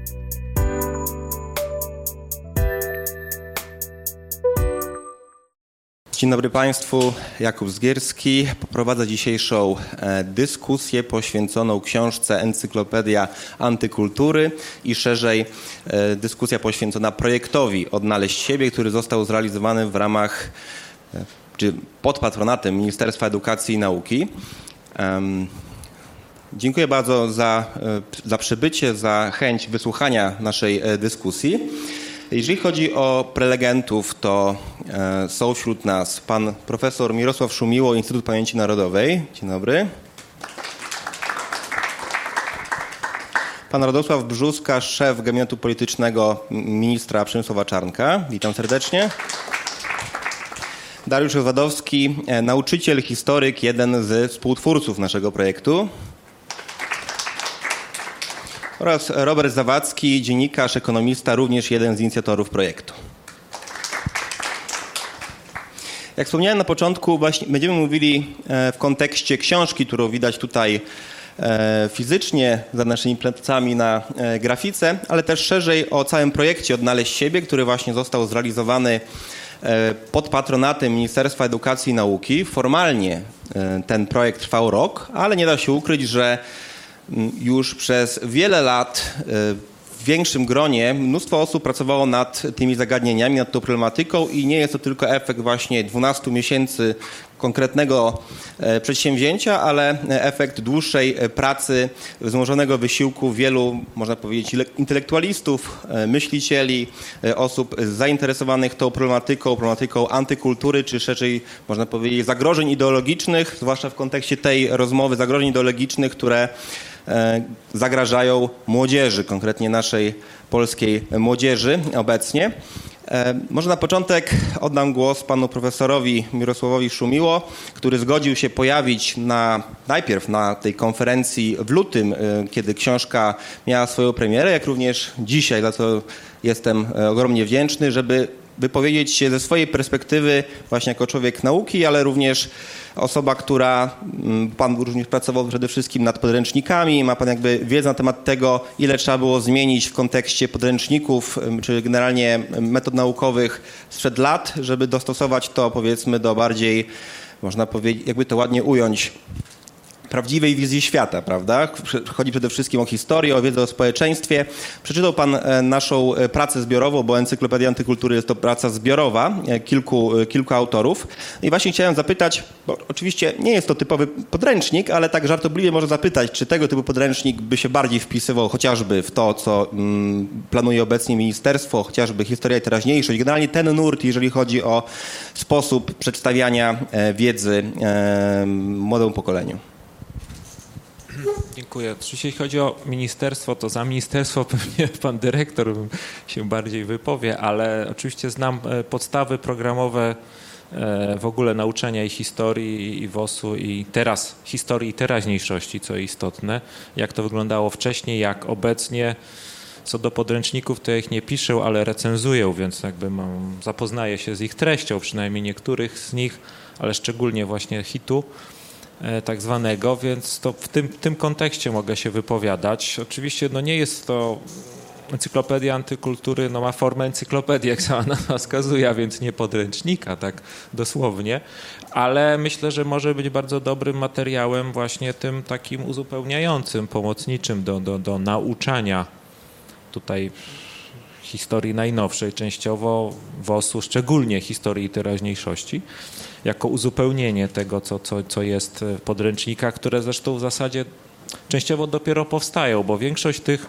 Dzień dobry Państwu, Jakub Zgierski. Poprowadzę dzisiejszą dyskusję poświęconą książce Encyklopedia Antykultury i szerzej dyskusja poświęcona projektowi Odnaleźć siebie, który został zrealizowany w ramach, czy pod patronatem Ministerstwa Edukacji i Nauki. Dziękuję bardzo za przybycie, za chęć wysłuchania naszej dyskusji. Jeżeli chodzi o prelegentów, to są wśród nas pan profesor Mirosław Szumiło, Instytut Pamięci Narodowej. Dzień dobry. Pan Radosław Brzuska, szef gabinetu politycznego ministra Przemysława Czarnka. Witam serdecznie. Dariusz Ozadowski, nauczyciel, historyk, jeden ze współtwórców naszego projektu. Oraz Robert Zawadzki, dziennikarz, ekonomista, również jeden z inicjatorów projektu. Jak wspomniałem na początku, właśnie będziemy mówili w kontekście książki, którą widać tutaj fizycznie za naszymi plecami na grafice, ale też szerzej o całym projekcie Odnaleźć siebie, który właśnie został zrealizowany pod patronatem Ministerstwa Edukacji i Nauki. Formalnie ten projekt trwał rok, ale nie da się ukryć, że już przez wiele lat w większym gronie mnóstwo osób pracowało nad tymi zagadnieniami, nad tą problematyką i nie jest to tylko efekt właśnie 12 miesięcy konkretnego przedsięwzięcia, ale efekt dłuższej pracy, wzmożonego wysiłku wielu, można powiedzieć, intelektualistów, myślicieli, osób zainteresowanych tą problematyką antykultury, czy szerzej, można powiedzieć, zagrożeń ideologicznych, zwłaszcza w kontekście tej rozmowy, zagrożeń ideologicznych, które zagrażają młodzieży, konkretnie naszej polskiej młodzieży obecnie. Może na początek oddam głos panu profesorowi Mirosławowi Szumiło, który zgodził się pojawić najpierw na tej konferencji w lutym, kiedy książka miała swoją premierę, jak również dzisiaj, za co jestem ogromnie wdzięczny, żeby wypowiedzieć się ze swojej perspektywy właśnie jako człowiek nauki, ale również osoba, pan również pracował przede wszystkim nad podręcznikami, ma pan jakby wiedzę na temat tego, ile trzeba było zmienić w kontekście podręczników, czy generalnie metod naukowych sprzed lat, żeby dostosować to, powiedzmy, do bardziej, można powiedzieć, jakby to ładnie ująć, prawdziwej wizji świata, prawda? Chodzi przede wszystkim o historię, o wiedzę o społeczeństwie. Przeczytał pan naszą pracę zbiorową, bo Encyklopedia Antykultury jest to praca zbiorowa kilku autorów. I właśnie chciałem zapytać, bo oczywiście nie jest to typowy podręcznik, ale tak żartobliwie można zapytać, czy tego typu podręcznik by się bardziej wpisywał chociażby w to, co planuje obecnie ministerstwo, chociażby historia i teraźniejszość. Generalnie ten nurt, jeżeli chodzi o sposób przedstawiania wiedzy młodemu pokoleniu. Dziękuję. Oczywiście jeśli chodzi o ministerstwo, to za ministerstwo pewnie pan dyrektor się bardziej wypowie, ale oczywiście znam podstawy programowe w ogóle nauczania i historii, i WOS-u, i teraz historii i teraźniejszości, co istotne, jak to wyglądało wcześniej, jak obecnie. Co do podręczników, to ja ich nie piszę, ale recenzuję, więc jakby zapoznaję się z ich treścią, przynajmniej niektórych z nich, ale szczególnie właśnie hitu tak zwanego, więc to w tym kontekście mogę się wypowiadać. Oczywiście nie jest to Encyklopedia Antykultury, ma formę encyklopedii, jak sama nazwa wskazuje, a więc nie podręcznika, tak dosłownie, ale myślę, że może być bardzo dobrym materiałem właśnie tym takim uzupełniającym, pomocniczym do nauczania tutaj historii najnowszej, częściowo WOS-u, szczególnie historii teraźniejszości, jako uzupełnienie tego, co jest w podręcznikach, które zresztą w zasadzie częściowo dopiero powstają, bo większość tych,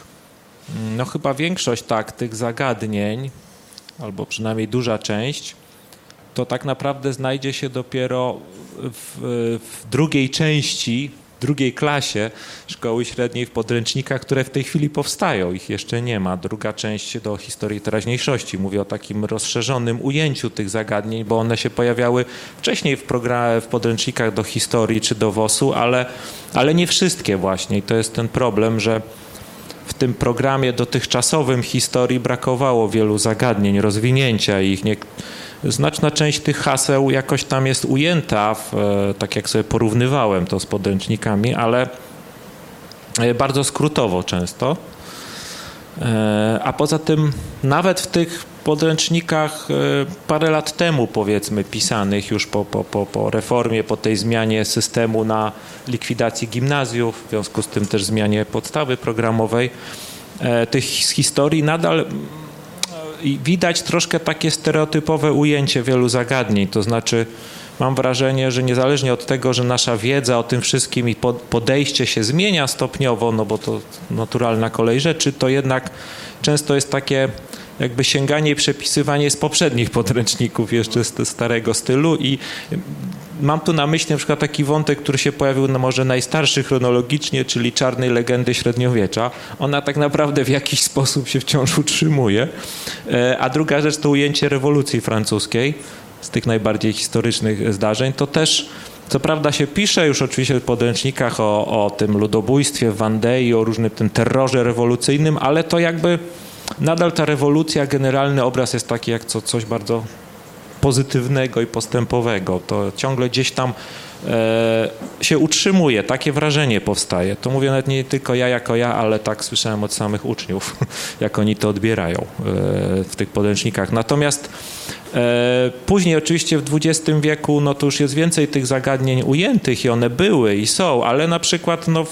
tych zagadnień, albo przynajmniej duża część, to tak naprawdę znajdzie się dopiero w drugiej części, drugiej klasie szkoły średniej w podręcznikach, które w tej chwili powstają. Ich jeszcze nie ma. Druga część do historii teraźniejszości. Mówię o takim rozszerzonym ujęciu tych zagadnień, bo one się pojawiały wcześniej w podręcznikach do historii czy do WOS-u, ale nie wszystkie właśnie. I to jest ten problem, że w tym programie dotychczasowym historii brakowało wielu zagadnień, rozwinięcia ich. Znaczna część tych haseł jakoś tam jest ujęta, tak jak sobie porównywałem to z podręcznikami, ale bardzo skrótowo często. A poza tym nawet w tych podręcznikach parę lat temu, powiedzmy, pisanych już po reformie, po tej zmianie systemu na likwidacji gimnazjów, w związku z tym też zmianie podstawy programowej, tych historii nadal widać troszkę takie stereotypowe ujęcie wielu zagadnień, to znaczy mam wrażenie, że niezależnie od tego, że nasza wiedza o tym wszystkim i podejście się zmienia stopniowo, no bo to naturalna kolej rzeczy, to jednak często jest takie jakby sięganie i przepisywanie z poprzednich podręczników jeszcze z starego stylu i mam tu na myśli na przykład taki wątek, który się pojawił może najstarszy chronologicznie, czyli Czarnej Legendy Średniowiecza. Ona tak naprawdę w jakiś sposób się wciąż utrzymuje. A druga rzecz to ujęcie rewolucji francuskiej z tych najbardziej historycznych zdarzeń. To też, co prawda się pisze już oczywiście w podręcznikach o tym ludobójstwie w Wandei, o różnym tym terrorze rewolucyjnym, ale to jakby nadal ta rewolucja, generalny obraz jest taki jak coś bardzo pozytywnego i postępowego. To ciągle gdzieś tam się utrzymuje, takie wrażenie powstaje. To mówię nawet nie tylko ja jako ja, ale tak słyszałem od samych uczniów, jak oni to odbierają w tych podręcznikach. Natomiast później oczywiście w XX wieku no to już jest więcej tych zagadnień ujętych i one były i są, ale na przykład no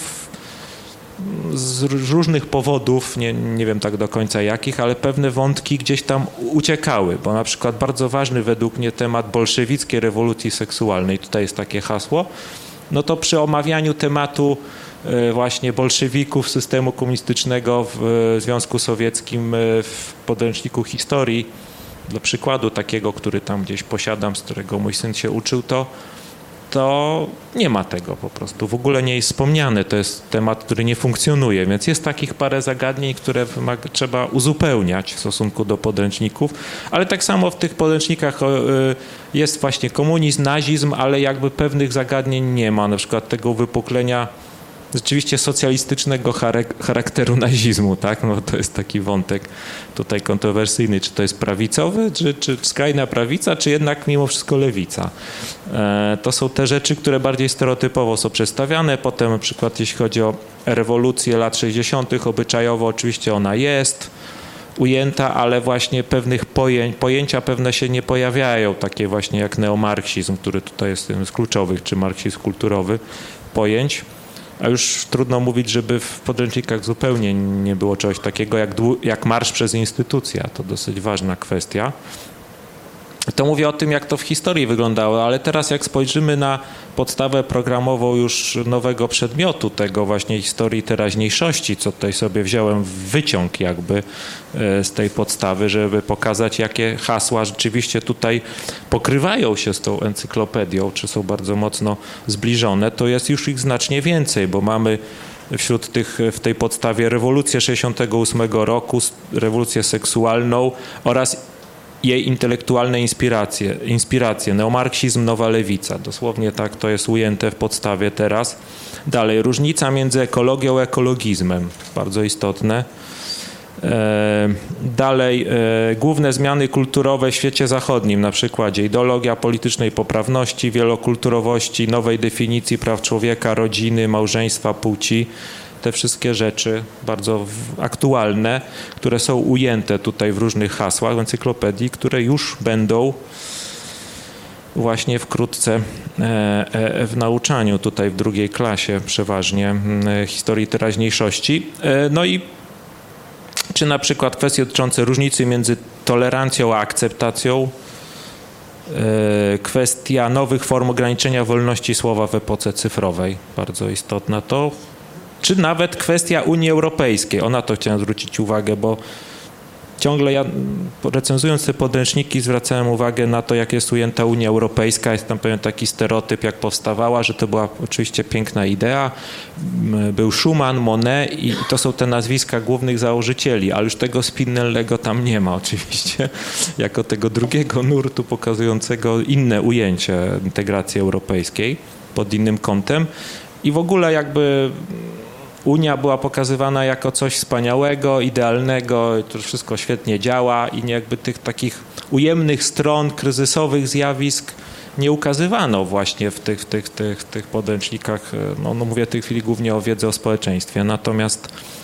z różnych powodów, nie wiem tak do końca jakich, ale pewne wątki gdzieś tam uciekały, bo na przykład bardzo ważny według mnie temat bolszewickiej rewolucji seksualnej, tutaj jest takie hasło, no to przy omawianiu tematu właśnie bolszewików, systemu komunistycznego w Związku Sowieckim w podręczniku historii, dla przykładu takiego, który tam gdzieś posiadam, z którego mój syn się uczył, to nie ma tego po prostu. W ogóle nie jest wspomniane. To jest temat, który nie funkcjonuje, więc jest takich parę zagadnień, które trzeba uzupełniać w stosunku do podręczników, ale tak samo w tych podręcznikach jest właśnie komunizm, nazizm, ale jakby pewnych zagadnień nie ma, na przykład tego uwypuklenia rzeczywiście socjalistycznego charakteru nazizmu, tak? No to jest taki wątek tutaj kontrowersyjny, czy to jest prawicowy, czy skrajna prawica, czy jednak mimo wszystko lewica. To są te rzeczy, które bardziej stereotypowo są przedstawiane. Potem na przykład jeśli chodzi o rewolucję lat 60. obyczajowo oczywiście ona jest ujęta, ale właśnie pewnych pojęcia pewne się nie pojawiają, takie właśnie jak neomarksizm, który tutaj jest jednym z kluczowych, czy marksizm kulturowy pojęć. A już trudno mówić, żeby w podręcznikach zupełnie nie było czegoś takiego jak marsz przez instytucje. To dosyć ważna kwestia. To mówię o tym, jak to w historii wyglądało, ale teraz jak spojrzymy na podstawę programową już nowego przedmiotu tego właśnie historii teraźniejszości, co tutaj sobie wziąłem w wyciąg jakby z tej podstawy, żeby pokazać, jakie hasła rzeczywiście tutaj pokrywają się z tą encyklopedią, czy są bardzo mocno zbliżone, to jest już ich znacznie więcej, bo mamy wśród tych w tej podstawie rewolucję 68 roku, rewolucję seksualną oraz jej intelektualne inspiracje, neomarksizm, nowa lewica. Dosłownie tak to jest ujęte w podstawie teraz. Dalej, różnica między ekologią a ekologizmem. Bardzo istotne. Dalej, główne zmiany kulturowe w świecie zachodnim, na przykładzie ideologia politycznej poprawności, wielokulturowości, nowej definicji praw człowieka, rodziny, małżeństwa, płci. Te wszystkie rzeczy bardzo aktualne, które są ujęte tutaj w różnych hasłach w encyklopedii, które już będą właśnie wkrótce w nauczaniu tutaj w drugiej klasie przeważnie historii teraźniejszości. No i czy na przykład kwestie dotyczące różnicy między tolerancją a akceptacją, kwestia nowych form ograniczenia wolności słowa w epoce cyfrowej, bardzo istotna to, czy nawet kwestia Unii Europejskiej. Na to chciałem zwrócić uwagę, bo ciągle ja recenzując te podręczniki zwracałem uwagę na to, jak jest ujęta Unia Europejska. Jest tam pewien taki stereotyp, jak powstawała, że to była oczywiście piękna idea. Był Schuman, Monnet i to są te nazwiska głównych założycieli, ale już tego Spinellego tam nie ma oczywiście, jako tego drugiego nurtu pokazującego inne ujęcie integracji europejskiej pod innym kątem. I w ogóle jakby Unia była pokazywana jako coś wspaniałego, idealnego, to wszystko świetnie działa i jakby tych takich ujemnych stron, kryzysowych zjawisk nie ukazywano właśnie w tych podręcznikach. No mówię w tej chwili głównie o wiedzy o społeczeństwie. Natomiast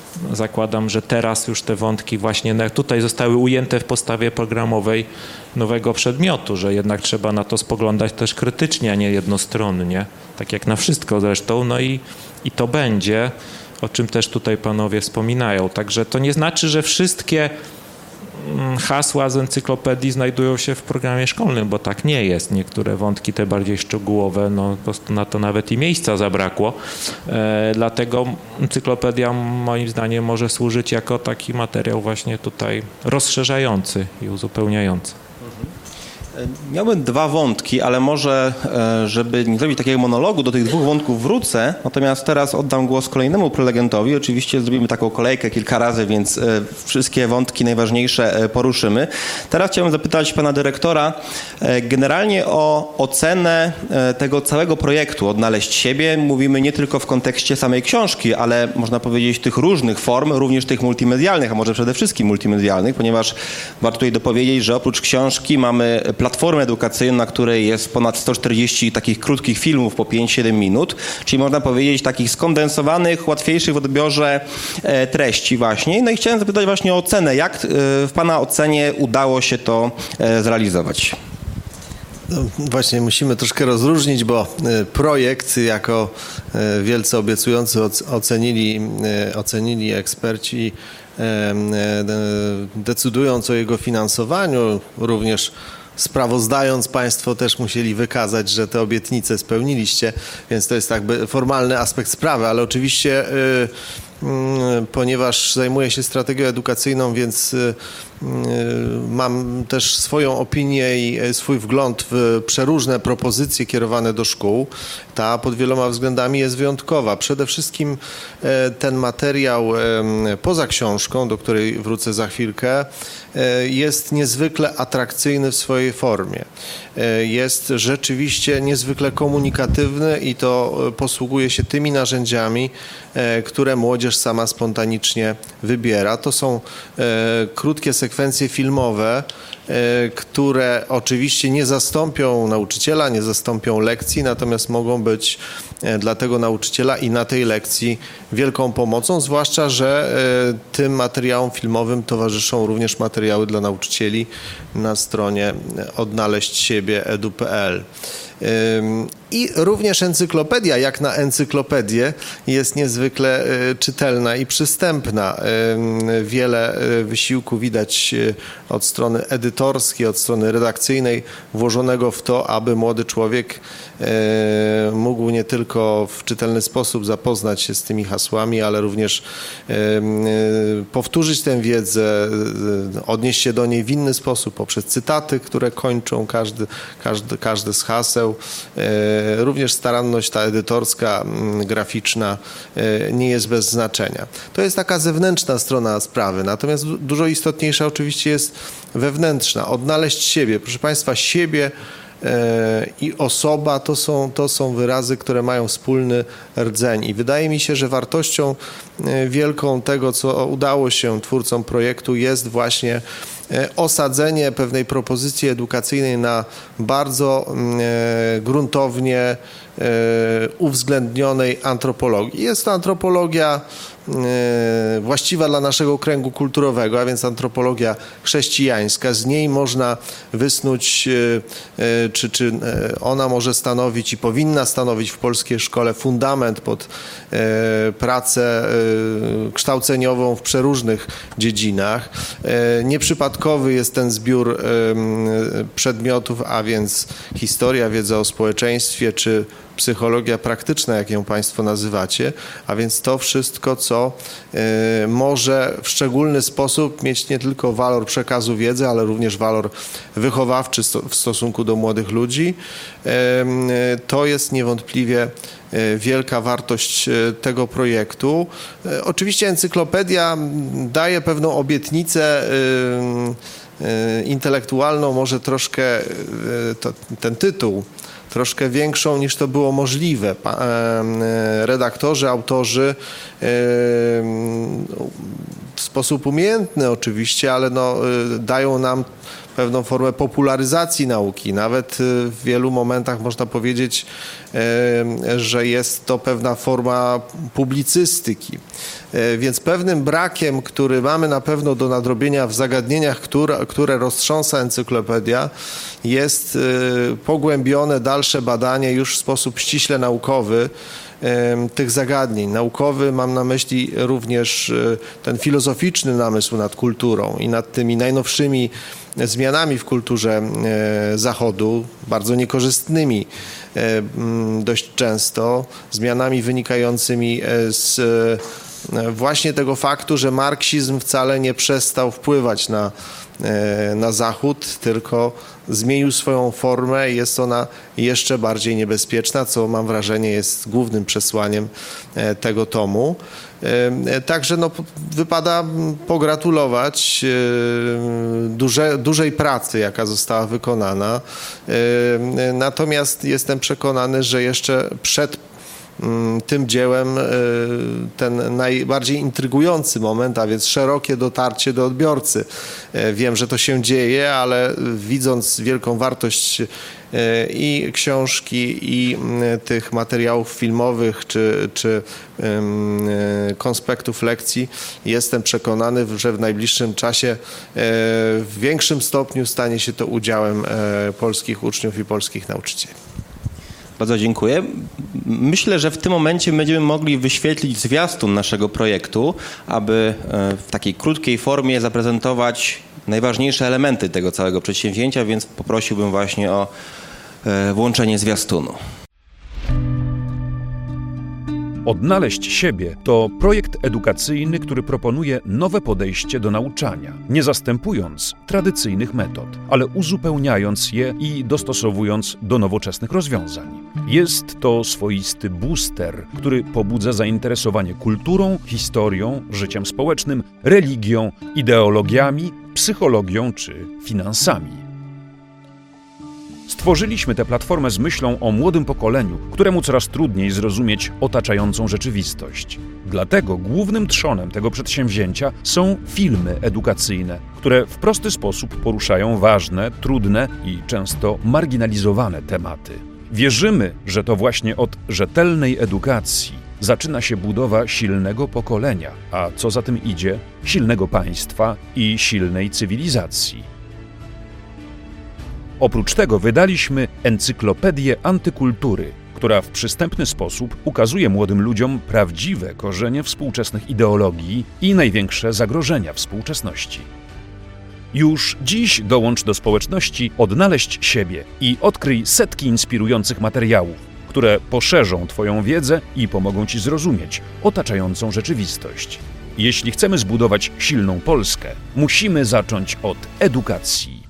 zakładam, że teraz już te wątki właśnie tutaj zostały ujęte w podstawie programowej nowego przedmiotu, że jednak trzeba na to spoglądać też krytycznie, a nie jednostronnie, tak jak na wszystko zresztą, no i to będzie, o czym też tutaj panowie wspominają. Także to nie znaczy, że wszystkie hasła z encyklopedii znajdują się w programie szkolnym, bo tak nie jest. Niektóre wątki, te bardziej szczegółowe, no po prostu na to nawet i miejsca zabrakło. Dlatego encyklopedia moim zdaniem może służyć jako taki materiał właśnie tutaj rozszerzający i uzupełniający. Miałbym dwa wątki, ale może, żeby nie zrobić takiego monologu, do tych dwóch wątków wrócę, natomiast teraz oddam głos kolejnemu prelegentowi. Oczywiście zrobimy taką kolejkę kilka razy, więc wszystkie wątki najważniejsze poruszymy. Teraz chciałbym zapytać pana dyrektora generalnie o ocenę tego całego projektu Odnaleźć siebie. Mówimy nie tylko w kontekście samej książki, ale można powiedzieć tych różnych form, również tych multimedialnych, a może przede wszystkim multimedialnych, ponieważ warto tutaj dopowiedzieć, że oprócz książki mamy platformę edukacyjną, na której jest ponad 140 takich krótkich filmów po 5-7 minut, czyli można powiedzieć takich skondensowanych, łatwiejszych w odbiorze treści właśnie. No i chciałem zapytać właśnie o ocenę. Jak w pana ocenie udało się to zrealizować? No, właśnie musimy troszkę rozróżnić, bo projekt jako wielce obiecujący ocenili eksperci, decydując o jego finansowaniu, również sprawozdając, państwo też musieli wykazać, że te obietnice spełniliście, więc to jest jakby formalny aspekt sprawy, ale oczywiście ponieważ zajmuję się strategią edukacyjną, więc mam też swoją opinię i swój wgląd w przeróżne propozycje kierowane do szkół. Ta pod wieloma względami jest wyjątkowa. Przede wszystkim ten materiał poza książką, do której wrócę za chwilkę, jest niezwykle atrakcyjny w swojej formie. Jest rzeczywiście niezwykle komunikatywny i to posługuje się tymi narzędziami, które młodzież sama spontanicznie wybiera. To są krótkie sekwencje filmowe, które oczywiście nie zastąpią nauczyciela, nie zastąpią lekcji, natomiast mogą być dla tego nauczyciela i na tej lekcji wielką pomocą, zwłaszcza że tym materiałom filmowym towarzyszą również materiały dla nauczycieli na stronie odnaleźć siebie edu.pl. I również encyklopedia, jak na encyklopedię, jest niezwykle czytelna i przystępna. Wiele wysiłku widać od strony edytorskiej, od strony redakcyjnej włożonego w to, aby młody człowiek mógł nie tylko w czytelny sposób zapoznać się z tymi hasłami, ale również powtórzyć tę wiedzę, odnieść się do niej w inny sposób poprzez cytaty, które kończą każdy z haseł. Również staranność ta edytorska, graficzna nie jest bez znaczenia. To jest taka zewnętrzna strona sprawy, natomiast dużo istotniejsza oczywiście jest wewnętrzna. Odnaleźć siebie. Proszę Państwa, siebie i osoba to są wyrazy, które mają wspólny rdzeń i wydaje mi się, że wartością wielką tego, co udało się twórcom projektu, jest właśnie osadzenie pewnej propozycji edukacyjnej na bardzo gruntownie uwzględnionej antropologii. Jest to antropologia właściwa dla naszego kręgu kulturowego, a więc antropologia chrześcijańska. Z niej można wysnuć, czy ona może stanowić i powinna stanowić w polskiej szkole fundament pod pracę kształceniową w przeróżnych dziedzinach. Nieprzypadkowy jest ten zbiór przedmiotów, a więc historia, wiedza o społeczeństwie, czy psychologia praktyczna, jak ją Państwo nazywacie, a więc to wszystko, co może w szczególny sposób mieć nie tylko walor przekazu wiedzy, ale również walor wychowawczy w stosunku do młodych ludzi. To jest niewątpliwie wielka wartość tego projektu. Oczywiście encyklopedia daje pewną obietnicę intelektualną, może troszkę ten tytuł troszkę większą niż to było możliwe. Redaktorzy, autorzy w sposób umiejętny oczywiście, ale dają nam pewną formę popularyzacji nauki. Nawet w wielu momentach można powiedzieć, że jest to pewna forma publicystyki. Więc pewnym brakiem, który mamy na pewno do nadrobienia w zagadnieniach, które roztrząsa encyklopedia, jest pogłębione dalsze badanie już w sposób ściśle naukowy tych zagadnień. Naukowy mam na myśli również ten filozoficzny namysł nad kulturą i nad tymi najnowszymi zmianami w kulturze Zachodu, bardzo niekorzystnymi dość często, zmianami wynikającymi z właśnie tego faktu, że marksizm wcale nie przestał wpływać na Zachód, tylko zmienił swoją formę i jest ona jeszcze bardziej niebezpieczna, co mam wrażenie jest głównym przesłaniem tego tomu. Także wypada pogratulować dużej pracy, jaka została wykonana. Natomiast jestem przekonany, że jeszcze przed tym dziełem ten najbardziej intrygujący moment, a więc szerokie dotarcie do odbiorcy. Wiem, że to się dzieje, ale widząc wielką wartość i książki, i tych materiałów filmowych, czy konspektów lekcji, jestem przekonany, że w najbliższym czasie w większym stopniu stanie się to udziałem polskich uczniów i polskich nauczycieli. Bardzo dziękuję. Myślę, że w tym momencie będziemy mogli wyświetlić zwiastun naszego projektu, aby w takiej krótkiej formie zaprezentować najważniejsze elementy tego całego przedsięwzięcia, więc poprosiłbym właśnie o włączenie zwiastunu. Odnaleźć siebie to projekt edukacyjny, który proponuje nowe podejście do nauczania, nie zastępując tradycyjnych metod, ale uzupełniając je i dostosowując do nowoczesnych rozwiązań. Jest to swoisty booster, który pobudza zainteresowanie kulturą, historią, życiem społecznym, religią, ideologiami, psychologią czy finansami. Stworzyliśmy tę platformę z myślą o młodym pokoleniu, któremu coraz trudniej zrozumieć otaczającą rzeczywistość. Dlatego głównym trzonem tego przedsięwzięcia są filmy edukacyjne, które w prosty sposób poruszają ważne, trudne i często marginalizowane tematy. Wierzymy, że to właśnie od rzetelnej edukacji zaczyna się budowa silnego pokolenia, a co za tym idzie, silnego państwa i silnej cywilizacji. Oprócz tego wydaliśmy Encyklopedię Antykultury, która w przystępny sposób ukazuje młodym ludziom prawdziwe korzenie współczesnych ideologii i największe zagrożenia współczesności. Już dziś dołącz do społeczności Odnaleźć siebie i odkryj setki inspirujących materiałów, które poszerzą Twoją wiedzę i pomogą Ci zrozumieć otaczającą rzeczywistość. Jeśli chcemy zbudować silną Polskę, musimy zacząć od edukacji.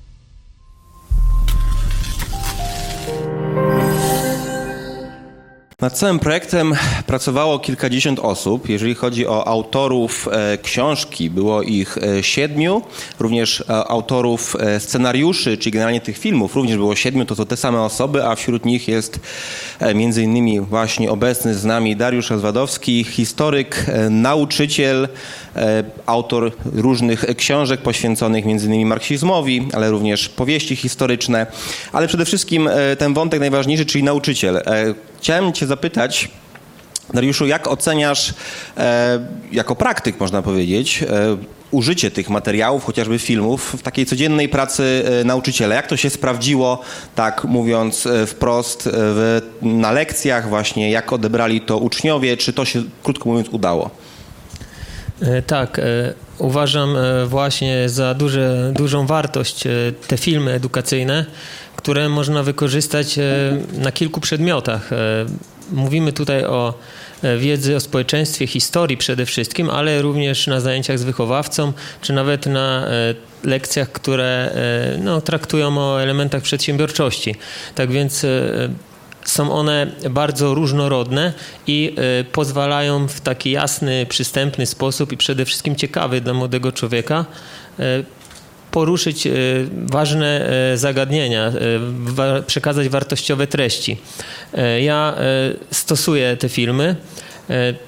Nad całym projektem pracowało kilkadziesiąt osób. Jeżeli chodzi o autorów książki, było ich 7, również autorów scenariuszy, czyli generalnie tych filmów również było 7, to są te same osoby, a wśród nich jest między innymi właśnie obecny z nami Dariusz Rozwadowski, historyk, nauczyciel, autor różnych książek poświęconych między innymi marksizmowi, ale również powieści historyczne, ale przede wszystkim ten wątek najważniejszy, czyli nauczyciel. Chciałem Cię zapytać, Dariuszu, jak oceniasz, jako praktyk można powiedzieć, użycie tych materiałów, chociażby filmów, w takiej codziennej pracy nauczyciela? Jak to się sprawdziło, tak mówiąc wprost, na lekcjach właśnie, jak odebrali to uczniowie, czy to się, krótko mówiąc, udało? Tak, uważam właśnie za dużą wartość te filmy edukacyjne, które można wykorzystać na kilku przedmiotach. Mówimy tutaj o wiedzy o społeczeństwie, historii przede wszystkim, ale również na zajęciach z wychowawcą, czy nawet na lekcjach, które traktują o elementach przedsiębiorczości. Tak więc są one bardzo różnorodne i pozwalają w taki jasny, przystępny sposób i przede wszystkim ciekawy dla młodego człowieka poruszyć ważne zagadnienia, przekazać wartościowe treści. Ja stosuję te filmy.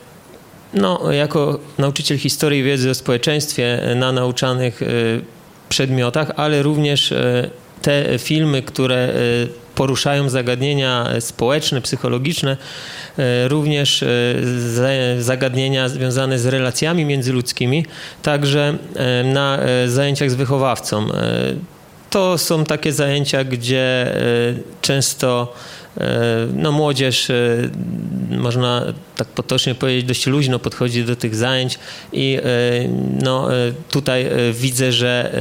Jako nauczyciel historii i wiedzy o społeczeństwie na nauczanych przedmiotach, ale również te filmy, które poruszają zagadnienia społeczne, psychologiczne, również zagadnienia związane z relacjami międzyludzkimi, także na zajęciach z wychowawcą. To są takie zajęcia, gdzie często młodzież, można tak potocznie powiedzieć, dość luźno podchodzi do tych zajęć i tutaj widzę, że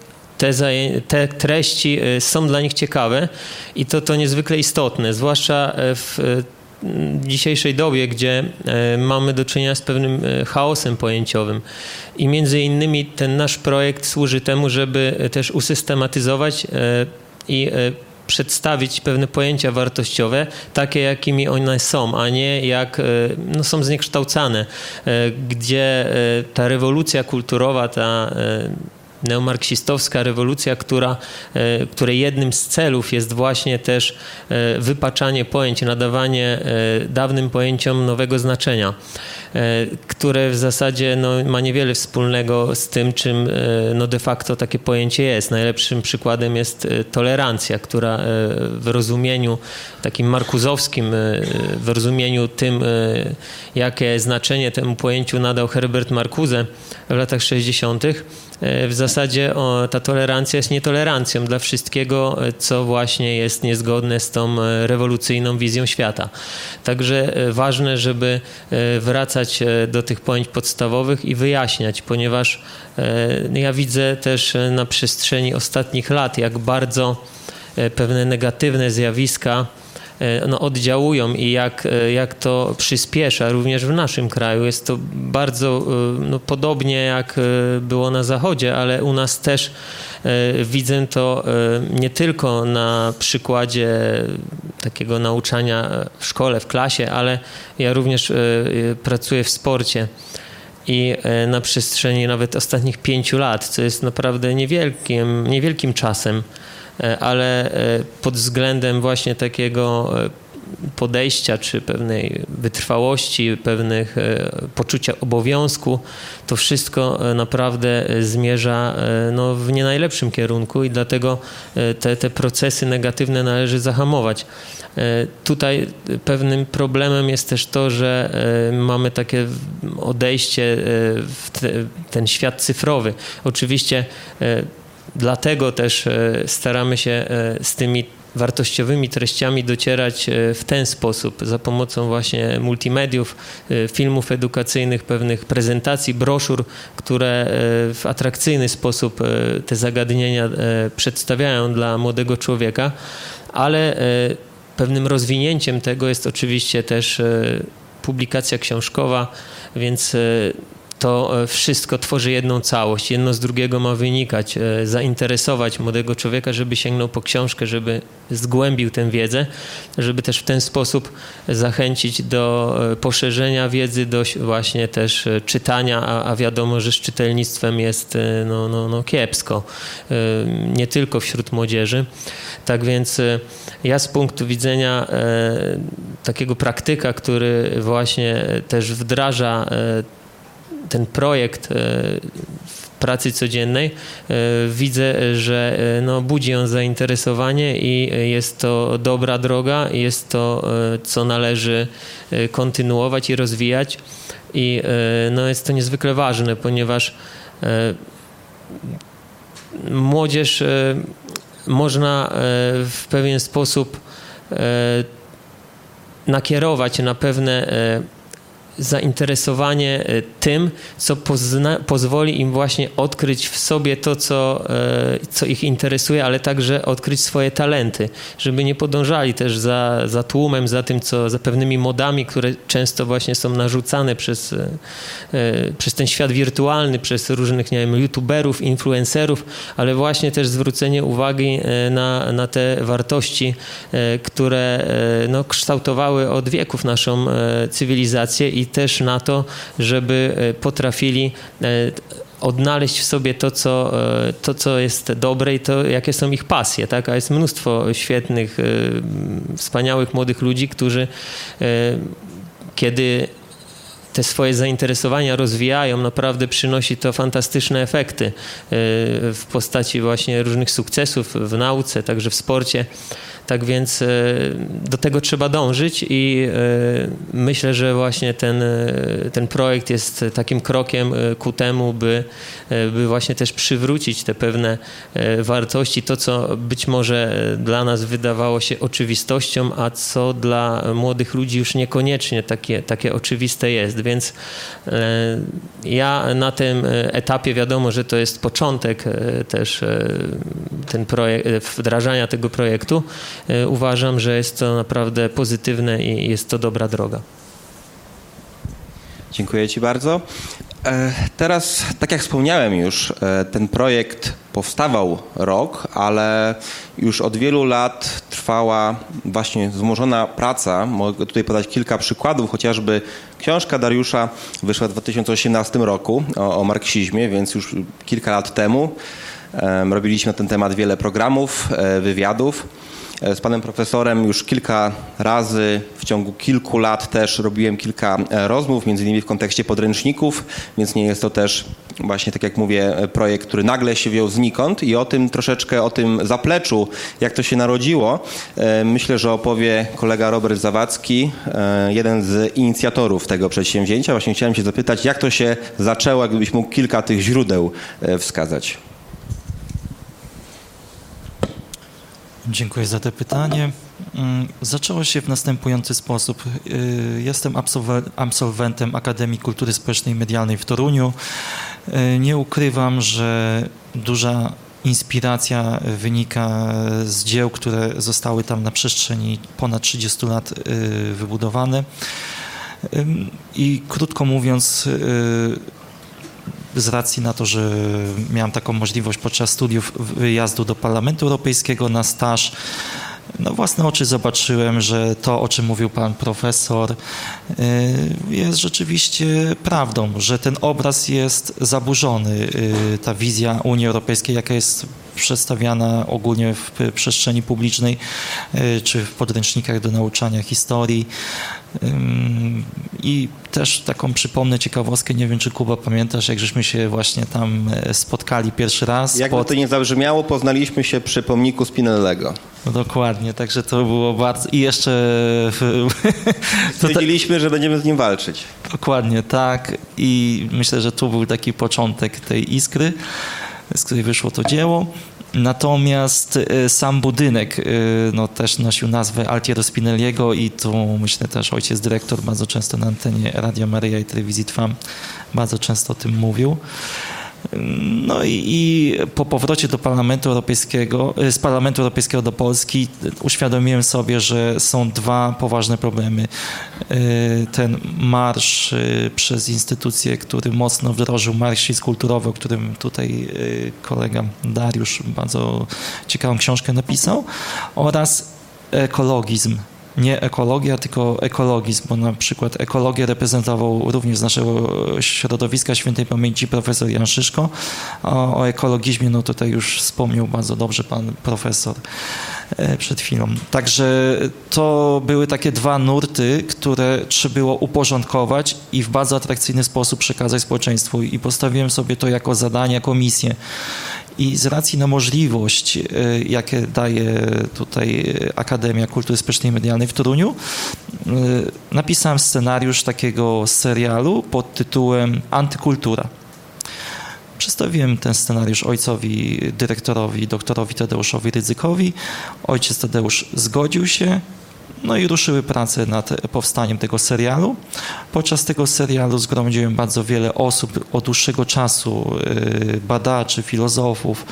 te treści są dla nich ciekawe i to niezwykle istotne, zwłaszcza w dzisiejszej dobie, gdzie mamy do czynienia z pewnym chaosem pojęciowym i między innymi ten nasz projekt służy temu, żeby też usystematyzować i przedstawić pewne pojęcia wartościowe, takie jakimi one są, a nie jak są zniekształcane, gdzie ta rewolucja kulturowa, ta neomarksistowska rewolucja, której jednym z celów jest właśnie też wypaczanie pojęć, nadawanie dawnym pojęciom nowego znaczenia, które w zasadzie ma niewiele wspólnego z tym, czym de facto takie pojęcie jest. Najlepszym przykładem jest tolerancja, która w rozumieniu takim markuzowskim, w rozumieniu tym, jakie znaczenie temu pojęciu nadał Herbert Marcuse w latach 60., w zasadzie ta tolerancja jest nietolerancją dla wszystkiego, co właśnie jest niezgodne z tą rewolucyjną wizją świata. Także ważne, żeby wracać do tych pojęć podstawowych i wyjaśniać, ponieważ ja widzę też na przestrzeni ostatnich lat, jak bardzo pewne negatywne zjawiska oddziałują i jak to przyspiesza również w naszym kraju. Jest to bardzo podobnie jak było na Zachodzie, ale u nas też widzę to nie tylko na przykładzie takiego nauczania w szkole, w klasie, ale ja również pracuję w sporcie. I na przestrzeni nawet ostatnich 5 lat, co jest naprawdę niewielkim czasem, ale pod względem właśnie takiego podejścia, czy pewnej wytrwałości, pewnych poczucia obowiązku, to wszystko naprawdę zmierza w nie najlepszym kierunku i dlatego te procesy negatywne należy zahamować. Tutaj pewnym problemem jest też to, że mamy takie odejście w ten świat cyfrowy. Oczywiście dlatego też staramy się z tymi wartościowymi treściami docierać w ten sposób, za pomocą właśnie multimediów, filmów edukacyjnych, pewnych prezentacji, broszur, które w atrakcyjny sposób te zagadnienia przedstawiają dla młodego człowieka, ale pewnym rozwinięciem tego jest oczywiście też publikacja książkowa, więc to wszystko tworzy jedną całość, jedno z drugiego ma wynikać, zainteresować młodego człowieka, żeby sięgnął po książkę, żeby zgłębił tę wiedzę, żeby też w ten sposób zachęcić do poszerzenia wiedzy, do właśnie też czytania, a wiadomo, że z czytelnictwem jest kiepsko, nie tylko wśród młodzieży. Tak więc ja z punktu widzenia takiego praktyka, który właśnie też wdraża ten projekt w pracy codziennej, widzę, że budzi on zainteresowanie i jest to dobra droga, jest to, co należy kontynuować i rozwijać. I jest to niezwykle ważne, ponieważ młodzież można w pewien sposób nakierować na pewne zainteresowanie tym, co pozwoli im właśnie odkryć w sobie to, co ich interesuje, ale także odkryć swoje talenty, żeby nie podążali też za tłumem, za tym, za pewnymi modami, które często właśnie są narzucane przez ten świat wirtualny, przez różnych, youtuberów, influencerów, ale właśnie też zwrócenie uwagi na te wartości, które kształtowały od wieków naszą cywilizację i też na to, żeby potrafili odnaleźć w sobie to, co jest dobre i to, jakie są ich pasje, tak? A jest mnóstwo świetnych, wspaniałych młodych ludzi, którzy kiedy te swoje zainteresowania rozwijają, naprawdę przynosi to fantastyczne efekty w postaci właśnie różnych sukcesów w nauce, także w sporcie. Tak więc do tego trzeba dążyć i myślę, że właśnie ten projekt jest takim krokiem ku temu, by właśnie też przywrócić te pewne wartości, to co być może dla nas wydawało się oczywistością, a co dla młodych ludzi już niekoniecznie takie oczywiste jest. Więc ja na tym etapie, wiadomo, że to jest początek też wdrażania tego projektu, uważam, że jest to naprawdę pozytywne i jest to dobra droga. Dziękuję Ci bardzo. Teraz, tak jak wspomniałem już, ten projekt powstawał rok, ale już od wielu lat trwała właśnie wzmożona praca. Mogę tutaj podać kilka przykładów, chociażby książka Dariusza wyszła w 2018 roku o marksizmie, więc już kilka lat temu. Robiliśmy na ten temat wiele programów, wywiadów. Z panem profesorem już kilka razy w ciągu kilku lat też robiłem kilka rozmów, między innymi w kontekście podręczników, więc nie jest to też właśnie, tak jak mówię, projekt, który nagle się wziął znikąd i o tym troszeczkę, o tym zapleczu, jak to się narodziło, myślę, że opowie kolega Robert Zawadzki, jeden z inicjatorów tego przedsięwzięcia. Właśnie chciałem się zapytać, jak to się zaczęło, jakbyś mógł kilka tych źródeł wskazać. Dziękuję za to pytanie. Zaczęło się w następujący sposób. Jestem absolwentem Akademii Kultury Społecznej i Medialnej w Toruniu. Nie ukrywam, że duża inspiracja wynika z dzieł, które zostały tam na przestrzeni ponad 30 lat wybudowane. I krótko mówiąc, z racji na to, że miałem taką możliwość podczas studiów wyjazdu do Parlamentu Europejskiego na staż, na własne oczy zobaczyłem, że to, o czym mówił pan profesor, jest rzeczywiście prawdą, że ten obraz jest zaburzony. Ta wizja Unii Europejskiej, jaka jest przedstawiana ogólnie w przestrzeni publicznej, czy w podręcznikach do nauczania historii. I też taką przypomnę ciekawostkę, nie wiem, czy Kuba pamiętasz, jak żeśmy się właśnie tam spotkali pierwszy raz. Jakby to nie zabrzmiało, poznaliśmy się przy pomniku Spinellego. Dokładnie, także to było bardzo... I jeszcze... Stwierdziliśmy, że będziemy z nim walczyć. Dokładnie, tak. I myślę, że tu był taki początek tej iskry, z której wyszło to dzieło. Natomiast sam budynek no, też nosił nazwę Altiero Spinelliego i tu myślę też ojciec dyrektor bardzo często na antenie Radia Maryja i Telewizji Trwam bardzo często o tym mówił. No i po powrocie do Parlamentu Europejskiego, z Parlamentu Europejskiego do Polski uświadomiłem sobie, że są dwa poważne problemy. Ten marsz przez instytucje, który mocno wdrożył marksizm kulturowy, o którym tutaj kolega Dariusz bardzo ciekawą książkę napisał, oraz ekologizm. Nie ekologia, tylko ekologizm, bo na przykład ekologię reprezentował również z naszego środowiska świętej pamięci profesor Jan Szyszko. O ekologizmie no tutaj już wspomniał bardzo dobrze pan profesor przed chwilą. Także to były takie dwa nurty, które trzeba było uporządkować i w bardzo atrakcyjny sposób przekazać społeczeństwu i postawiłem sobie to jako zadanie, jako misję. I z racji na możliwość, jakie daje tutaj Akademia Kultury Społecznej i Medialnej w Toruniu, napisałem scenariusz takiego serialu pod tytułem Antykultura. Przedstawiłem ten scenariusz ojcowi dyrektorowi, doktorowi Tadeuszowi Rydzykowi. Ojciec Tadeusz zgodził się. No i ruszyły prace nad powstaniem tego serialu. Podczas tego serialu zgromadziłem bardzo wiele osób od dłuższego czasu, badaczy, filozofów,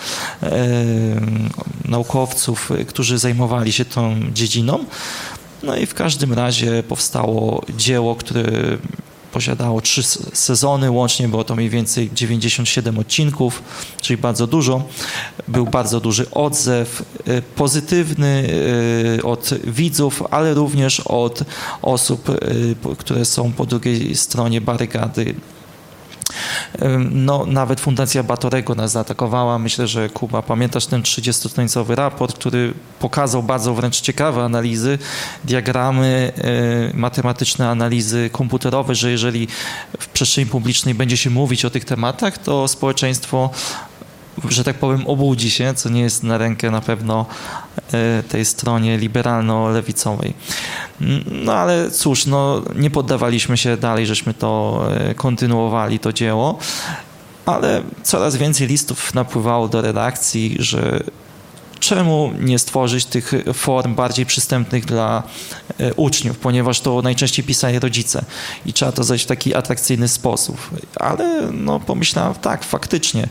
naukowców, którzy zajmowali się tą dziedziną. No i w każdym razie powstało dzieło, które posiadało 3 sezony, łącznie było to mniej więcej 97 odcinków, czyli bardzo dużo. Był bardzo duży odzew, pozytywny od widzów, ale również od osób, które są po drugiej stronie barykady. No, nawet Fundacja Batorego nas zaatakowała. Myślę, że Kuba, pamiętasz ten 30-stronicowy raport, który pokazał bardzo wręcz ciekawe analizy, diagramy, matematyczne analizy komputerowe, że jeżeli w przestrzeni publicznej będzie się mówić o tych tematach, to społeczeństwo, że tak powiem, obudzi się, co nie jest na rękę na pewno tej stronie liberalno-lewicowej. No ale cóż, no, nie poddawaliśmy się dalej, żeśmy to kontynuowali, to dzieło, ale coraz więcej listów napływało do redakcji, że czemu nie stworzyć tych form bardziej przystępnych dla uczniów, ponieważ to najczęściej pisali rodzice i trzeba to zrobić w taki atrakcyjny sposób. Ale no, pomyślałem, tak, faktycznie,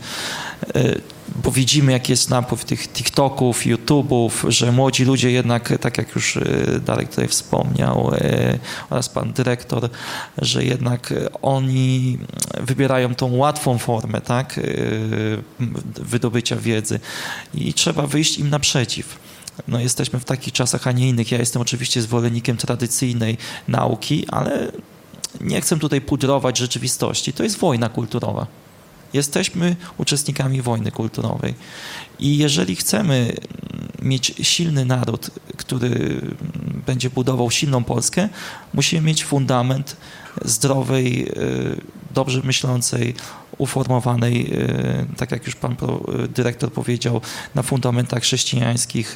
bo widzimy, jaki jest napływ tych TikToków, YouTube'ów, że młodzi ludzie jednak, tak jak już Darek tutaj wspomniał oraz pan dyrektor, że jednak oni wybierają tą łatwą formę, tak, wydobycia wiedzy i trzeba wyjść im naprzeciw. No, jesteśmy w takich czasach, a nie innych. Ja jestem oczywiście zwolennikiem tradycyjnej nauki, ale nie chcę tutaj pudrować rzeczywistości. To jest wojna kulturowa. Jesteśmy uczestnikami wojny kulturowej i jeżeli chcemy mieć silny naród, który będzie budował silną Polskę, musimy mieć fundament zdrowej, dobrze myślącej, uformowanej, tak jak już pan dyrektor powiedział, na fundamentach chrześcijańskich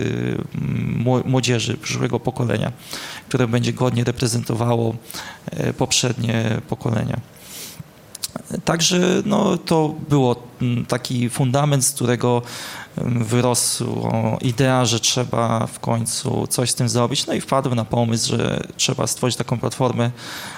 młodzieży przyszłego pokolenia, które będzie godnie reprezentowało poprzednie pokolenia. Także no, to było taki fundament, z którego wyrosła idea, że trzeba w końcu coś z tym zrobić. No i wpadłem na pomysł, że trzeba stworzyć taką platformę.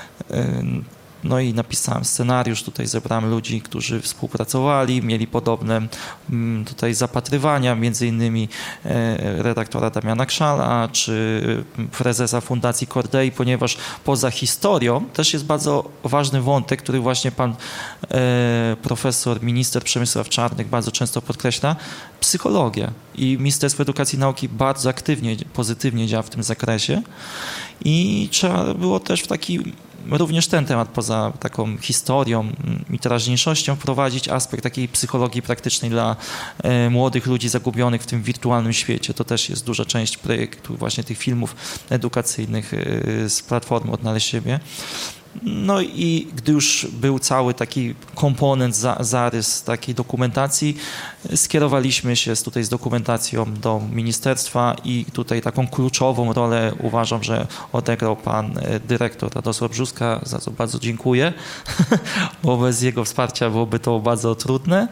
No i napisałem scenariusz, tutaj zebrałem ludzi, którzy współpracowali, mieli podobne tutaj zapatrywania, między innymi redaktora Damiana Krzala, czy prezesa Fundacji Kordei, ponieważ poza historią też jest bardzo ważny wątek, który właśnie pan profesor, minister Przemysław Czarnek bardzo często podkreśla, psychologia. I Ministerstwo Edukacji i Nauki bardzo aktywnie, pozytywnie działa w tym zakresie i trzeba było też w taki również ten temat poza taką historią i teraźniejszością wprowadzić aspekt takiej psychologii praktycznej dla młodych ludzi zagubionych w tym wirtualnym świecie. To też jest duża część projektu właśnie tych filmów edukacyjnych z platformy Odnaleźć siebie. No i gdy już był cały taki komponent, zarys takiej dokumentacji, skierowaliśmy się z dokumentacją do ministerstwa i tutaj taką kluczową rolę uważam, że odegrał pan dyrektor Radosław Brzóska, za co bardzo dziękuję, bo bez jego wsparcia byłoby to bardzo trudne.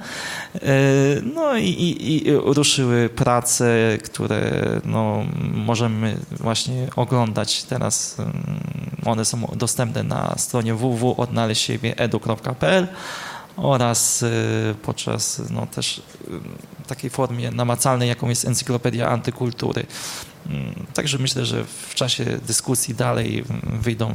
No i ruszyły prace, które no, możemy właśnie oglądać teraz. One są dostępne na stronie www.odnaleźćsiebie.edu.pl oraz podczas no, też takiej formie namacalnej, jaką jest Encyklopedia Antykultury. Także myślę, że w czasie dyskusji dalej wyjdą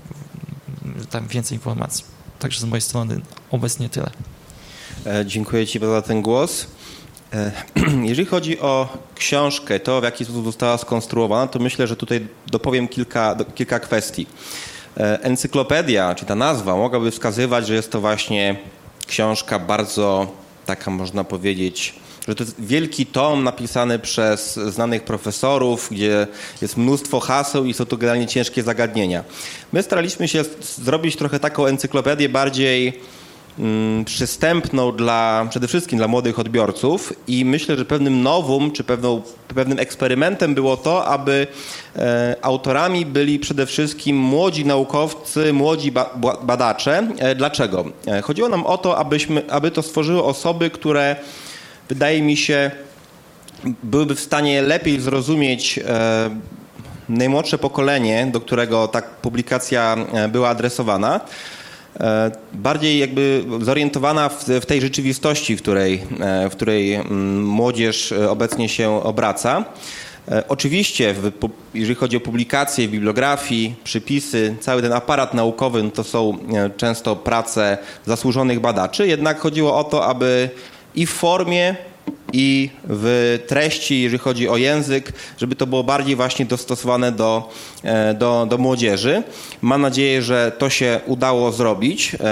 tam więcej informacji. Także z mojej strony obecnie tyle. Dziękuję ci za ten głos. Jeżeli chodzi o książkę, to w jaki sposób została skonstruowana, to myślę, że tutaj dopowiem kilka kwestii. Encyklopedia, czy ta nazwa, mogłaby wskazywać, że jest to właśnie książka bardzo taka, można powiedzieć, że to jest wielki tom napisany przez znanych profesorów, gdzie jest mnóstwo haseł i są to generalnie ciężkie zagadnienia. My staraliśmy się zrobić trochę taką encyklopedię bardziej przystępną przede wszystkim dla młodych odbiorców i myślę, że pewnym nowum, czy pewnym eksperymentem było to, aby autorami byli przede wszystkim młodzi naukowcy, młodzi badacze. Dlaczego? Chodziło nam o to, aby to stworzyły osoby, które wydaje mi się byłyby w stanie lepiej zrozumieć najmłodsze pokolenie, do którego ta publikacja była adresowana. Bardziej jakby zorientowana w tej rzeczywistości, w której młodzież obecnie się obraca. Oczywiście, jeżeli chodzi o publikacje w bibliografii, przypisy, cały ten aparat naukowy, no to są często prace zasłużonych badaczy, jednak chodziło o to, aby i w formie, i w treści, jeżeli chodzi o język, żeby to było bardziej właśnie dostosowane do młodzieży. Mam nadzieję, że to się udało zrobić.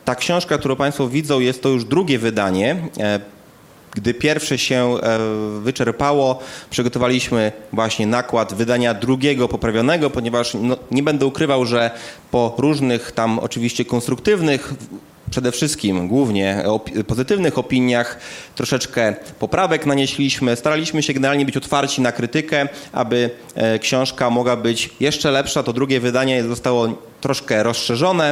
Ta książka, którą Państwo widzą, jest to już drugie wydanie. Gdy pierwsze się wyczerpało, przygotowaliśmy właśnie nakład wydania drugiego poprawionego, ponieważ nie będę ukrywał, że po różnych tam oczywiście konstruktywnych, przede wszystkim głównie pozytywnych opiniach, troszeczkę poprawek nanieśliśmy. Staraliśmy się generalnie być otwarci na krytykę, aby książka mogła być jeszcze lepsza. To drugie wydanie zostało troszkę rozszerzone.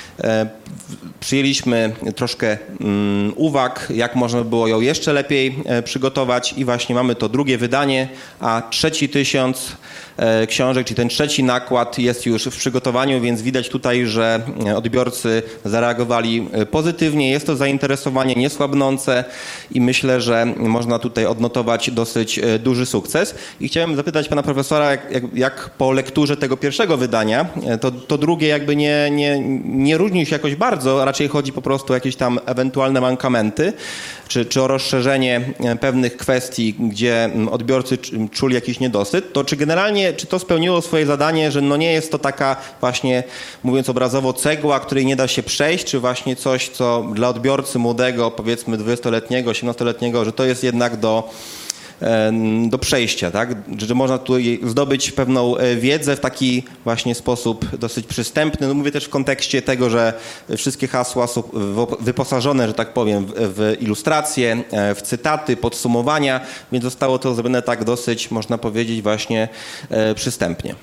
Przyjęliśmy troszkę uwag, jak można było ją jeszcze lepiej przygotować i właśnie mamy to drugie wydanie, a 3000 książek, czyli ten trzeci nakład jest już w przygotowaniu, więc widać tutaj, że odbiorcy zareagowali pozytywnie. Jest to zainteresowanie niesłabnące i myślę, że można tutaj odnotować dosyć duży sukces. I chciałem zapytać pana profesora, jak po lekturze tego pierwszego wydania, to drugie jakby nie różni się jakoś bardzo, raczej chodzi po prostu o jakieś tam ewentualne mankamenty, czy o rozszerzenie pewnych kwestii, gdzie odbiorcy czuli jakiś niedosyt, to czy generalnie, czy to spełniło swoje zadanie, że nie jest to taka właśnie, mówiąc obrazowo, cegła, której nie da się przejść, czy właśnie coś, co dla odbiorcy młodego, powiedzmy 20-letniego, 18-letniego, że to jest jednak do przejścia, tak? Że można tu zdobyć pewną wiedzę w taki właśnie sposób dosyć przystępny. No mówię też w kontekście tego, że wszystkie hasła są wyposażone, że tak powiem, w ilustracje, w cytaty, podsumowania, więc zostało to zrobione tak dosyć, można powiedzieć, właśnie przystępnie.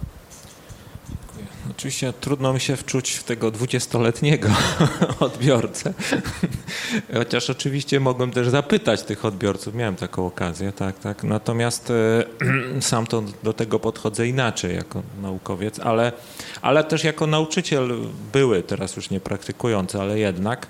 Oczywiście trudno mi się wczuć w tego 20-letniego odbiorcę, chociaż oczywiście mogłem też zapytać tych odbiorców, miałem taką okazję, tak. Natomiast sam to do tego podchodzę inaczej jako naukowiec, ale też jako nauczyciel były, teraz już nie praktykujący, ale jednak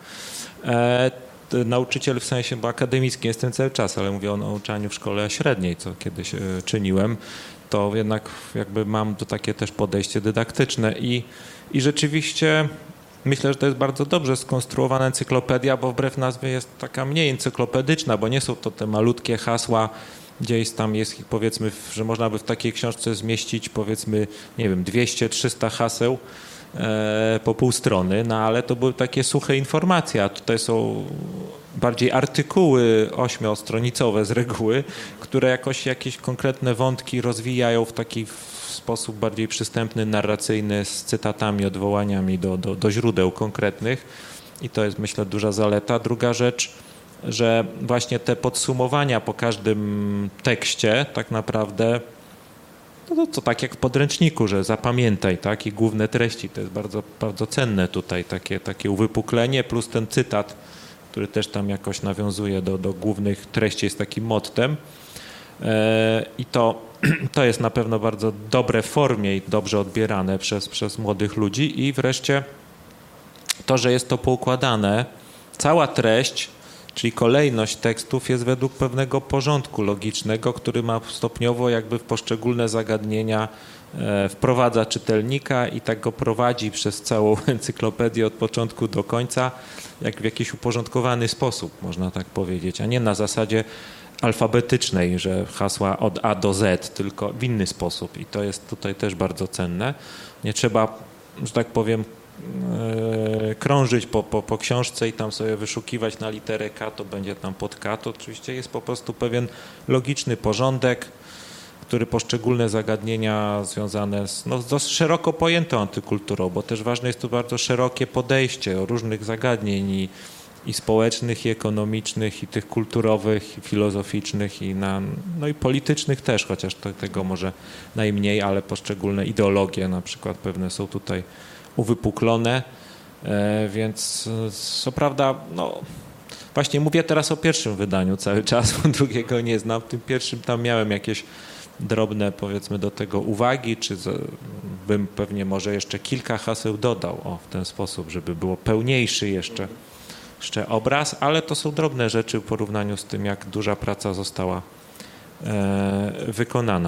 nauczyciel w sensie, bo akademicki jestem cały czas, ale mówię o nauczaniu w szkole średniej, co kiedyś czyniłem, to jednak jakby mam to takie też podejście dydaktyczne i rzeczywiście myślę, że to jest bardzo dobrze skonstruowana encyklopedia, bo wbrew nazwie jest taka mniej encyklopedyczna, bo nie są to te malutkie hasła, gdzieś tam jest ich powiedzmy, że można by w takiej książce zmieścić powiedzmy, nie wiem, 200-300 haseł po pół strony, no ale to były takie suche informacje, a tutaj są bardziej artykuły 8-stronicowe z reguły, które jakoś jakieś konkretne wątki rozwijają w taki sposób bardziej przystępny, narracyjny, z cytatami, odwołaniami do źródeł konkretnych i to jest, myślę, duża zaleta. Druga rzecz, że właśnie te podsumowania po każdym tekście tak naprawdę no to tak jak w podręczniku, że zapamiętaj, tak, i główne treści, to jest bardzo, bardzo cenne tutaj, takie uwypuklenie plus ten cytat, który też tam jakoś nawiązuje do głównych treści, jest takim mottem i to jest na pewno bardzo dobre w formie i dobrze odbierane przez młodych ludzi i wreszcie to, że jest to poukładane, cała treść, czyli kolejność tekstów jest według pewnego porządku logicznego, który ma stopniowo jakby w poszczególne zagadnienia wprowadza czytelnika i tak go prowadzi przez całą encyklopedię od początku do końca, jak w jakiś uporządkowany sposób, można tak powiedzieć, a nie na zasadzie alfabetycznej, że hasła od A do Z, tylko w inny sposób i to jest tutaj też bardzo cenne. Nie trzeba, że tak powiem, krążyć po książce i tam sobie wyszukiwać na literę K, to będzie tam pod K, to oczywiście jest po prostu pewien logiczny porządek, który poszczególne zagadnienia związane z szeroko pojętą antykulturą, bo też ważne jest tu bardzo szerokie podejście o różnych zagadnień i społecznych, i ekonomicznych, i tych kulturowych, i filozoficznych, i politycznych też, chociaż tego może najmniej, ale poszczególne ideologie na przykład pewne są tutaj uwypuklone, więc co prawda, właśnie mówię teraz o pierwszym wydaniu cały czas, bo drugiego nie znam. W tym pierwszym tam miałem jakieś drobne, powiedzmy, do tego uwagi, czy bym pewnie może jeszcze kilka haseł dodał w ten sposób, żeby było pełniejszy jeszcze obraz, ale to są drobne rzeczy w porównaniu z tym, jak duża praca została wykonana.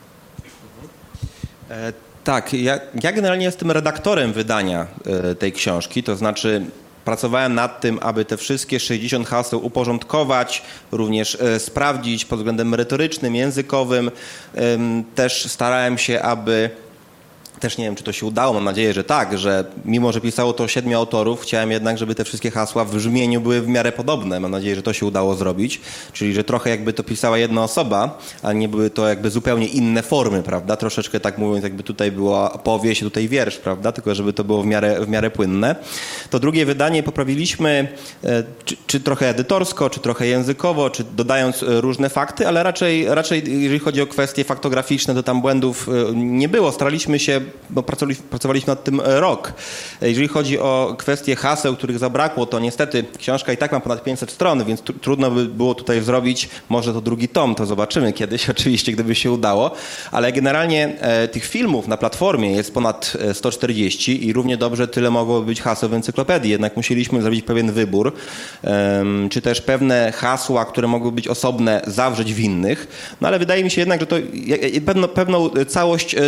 Tak, ja generalnie jestem redaktorem wydania tej książki, to znaczy pracowałem nad tym, aby te wszystkie 60 haseł uporządkować, również sprawdzić pod względem merytorycznym, językowym. Też starałem się, aby Też nie wiem, czy to się udało, mam nadzieję, że tak, że mimo, że pisało to 7 autorów, chciałem jednak, żeby te wszystkie hasła w brzmieniu były w miarę podobne. Mam nadzieję, że to się udało zrobić, czyli że trochę jakby to pisała jedna osoba, a nie były to jakby zupełnie inne formy, prawda? Troszeczkę tak mówiąc, jakby tutaj była powieść, tutaj wiersz, prawda? Tylko żeby to było w miarę płynne. To drugie wydanie poprawiliśmy czy trochę edytorsko, czy trochę językowo, czy dodając różne fakty, ale raczej jeżeli chodzi o kwestie faktograficzne, to tam błędów nie było. Staraliśmy się, bo pracowaliśmy nad tym rok. Jeżeli chodzi o kwestie haseł, których zabrakło, to niestety książka i tak ma ponad 500 stron, więc trudno by było tutaj zrobić może to drugi tom, to zobaczymy kiedyś oczywiście, gdyby się udało, ale generalnie tych filmów na platformie jest ponad 140 i równie dobrze tyle mogłoby być haseł w encyklopedii, jednak musieliśmy zrobić pewien wybór, czy też pewne hasła, które mogły być osobne, zawrzeć w innych, no ale wydaje mi się jednak, że to pewną całość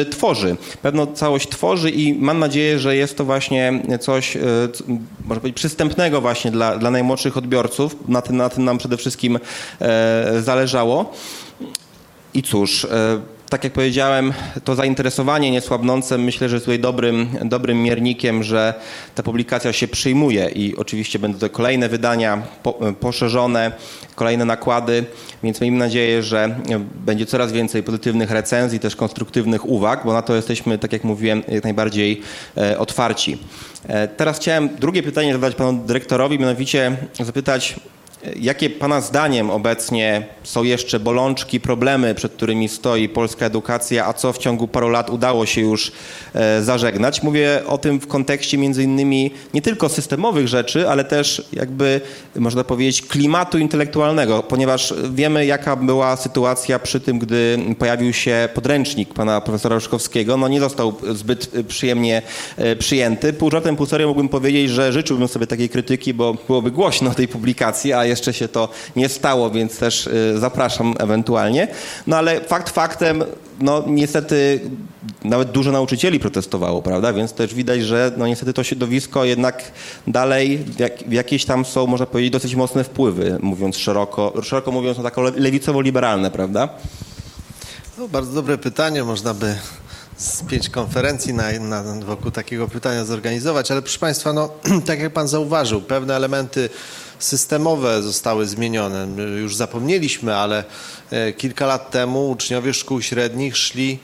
tworzy i mam nadzieję, że jest to właśnie coś, można powiedzieć, przystępnego właśnie dla najmłodszych odbiorców. Na tym nam przede wszystkim zależało. I cóż, tak jak powiedziałem, to zainteresowanie niesłabnące myślę, że jest tutaj dobrym miernikiem, że ta publikacja się przyjmuje i oczywiście będą to kolejne wydania poszerzone, kolejne nakłady, więc miejmy nadzieję, że będzie coraz więcej pozytywnych recenzji, też konstruktywnych uwag, bo na to jesteśmy, tak jak mówiłem, jak najbardziej otwarci. Teraz chciałem drugie pytanie zadać panu dyrektorowi, mianowicie zapytać, jakie pana zdaniem obecnie są jeszcze bolączki, problemy, przed którymi stoi polska edukacja, a co w ciągu paru lat udało się już zażegnać? Mówię o tym w kontekście między innymi nie tylko systemowych rzeczy, ale też jakby, można powiedzieć, klimatu intelektualnego, ponieważ wiemy, jaka była sytuacja przy tym, gdy pojawił się podręcznik pana profesora Ruszkowskiego. No nie został zbyt przyjemnie przyjęty. Pół żartem, pół serio mógłbym powiedzieć, że życzyłbym sobie takiej krytyki, bo byłoby głośno o tej publikacji, a jeszcze się to nie stało, więc też zapraszam ewentualnie. No ale fakt faktem, no niestety nawet dużo nauczycieli protestowało, prawda? Więc też widać, że no niestety to środowisko jednak dalej jakieś tam są, można powiedzieć, dosyć mocne wpływy, mówiąc szeroko mówiąc, no tak lewicowo-liberalne, prawda? No, bardzo dobre pytanie, można by z 5 konferencji wokół takiego pytania zorganizować, ale proszę Państwa, no tak jak Pan zauważył, pewne elementy systemowe zostały zmienione. My już zapomnieliśmy, ale kilka lat temu uczniowie szkół średnich szli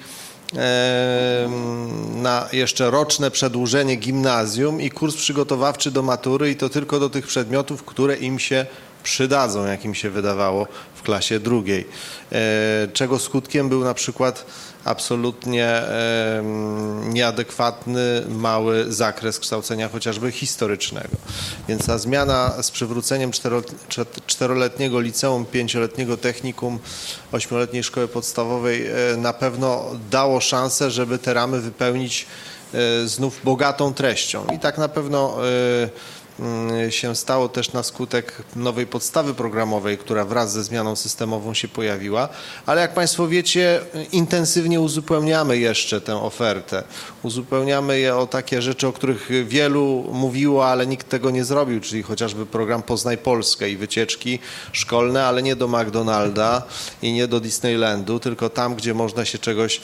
na jeszcze roczne przedłużenie gimnazjum i kurs przygotowawczy do matury i to tylko do tych przedmiotów, które im się przydadzą, jak im się wydawało w klasie drugiej. Czego skutkiem był na przykład absolutnie nieadekwatny, mały zakres kształcenia chociażby historycznego. Więc ta zmiana z przywróceniem 4-letniego liceum, 5-letniego technikum, 8-letniej szkoły podstawowej na pewno dało szansę, żeby te ramy wypełnić znów bogatą treścią. I tak na pewno się stało też na skutek nowej podstawy programowej, która wraz ze zmianą systemową się pojawiła, ale jak Państwo wiecie, intensywnie uzupełniamy jeszcze tę ofertę. Uzupełniamy je o takie rzeczy, o których wielu mówiło, ale nikt tego nie zrobił, czyli chociażby program Poznaj Polskę i wycieczki szkolne, ale nie do McDonalda i nie do Disneylandu, tylko tam, gdzie można się czegoś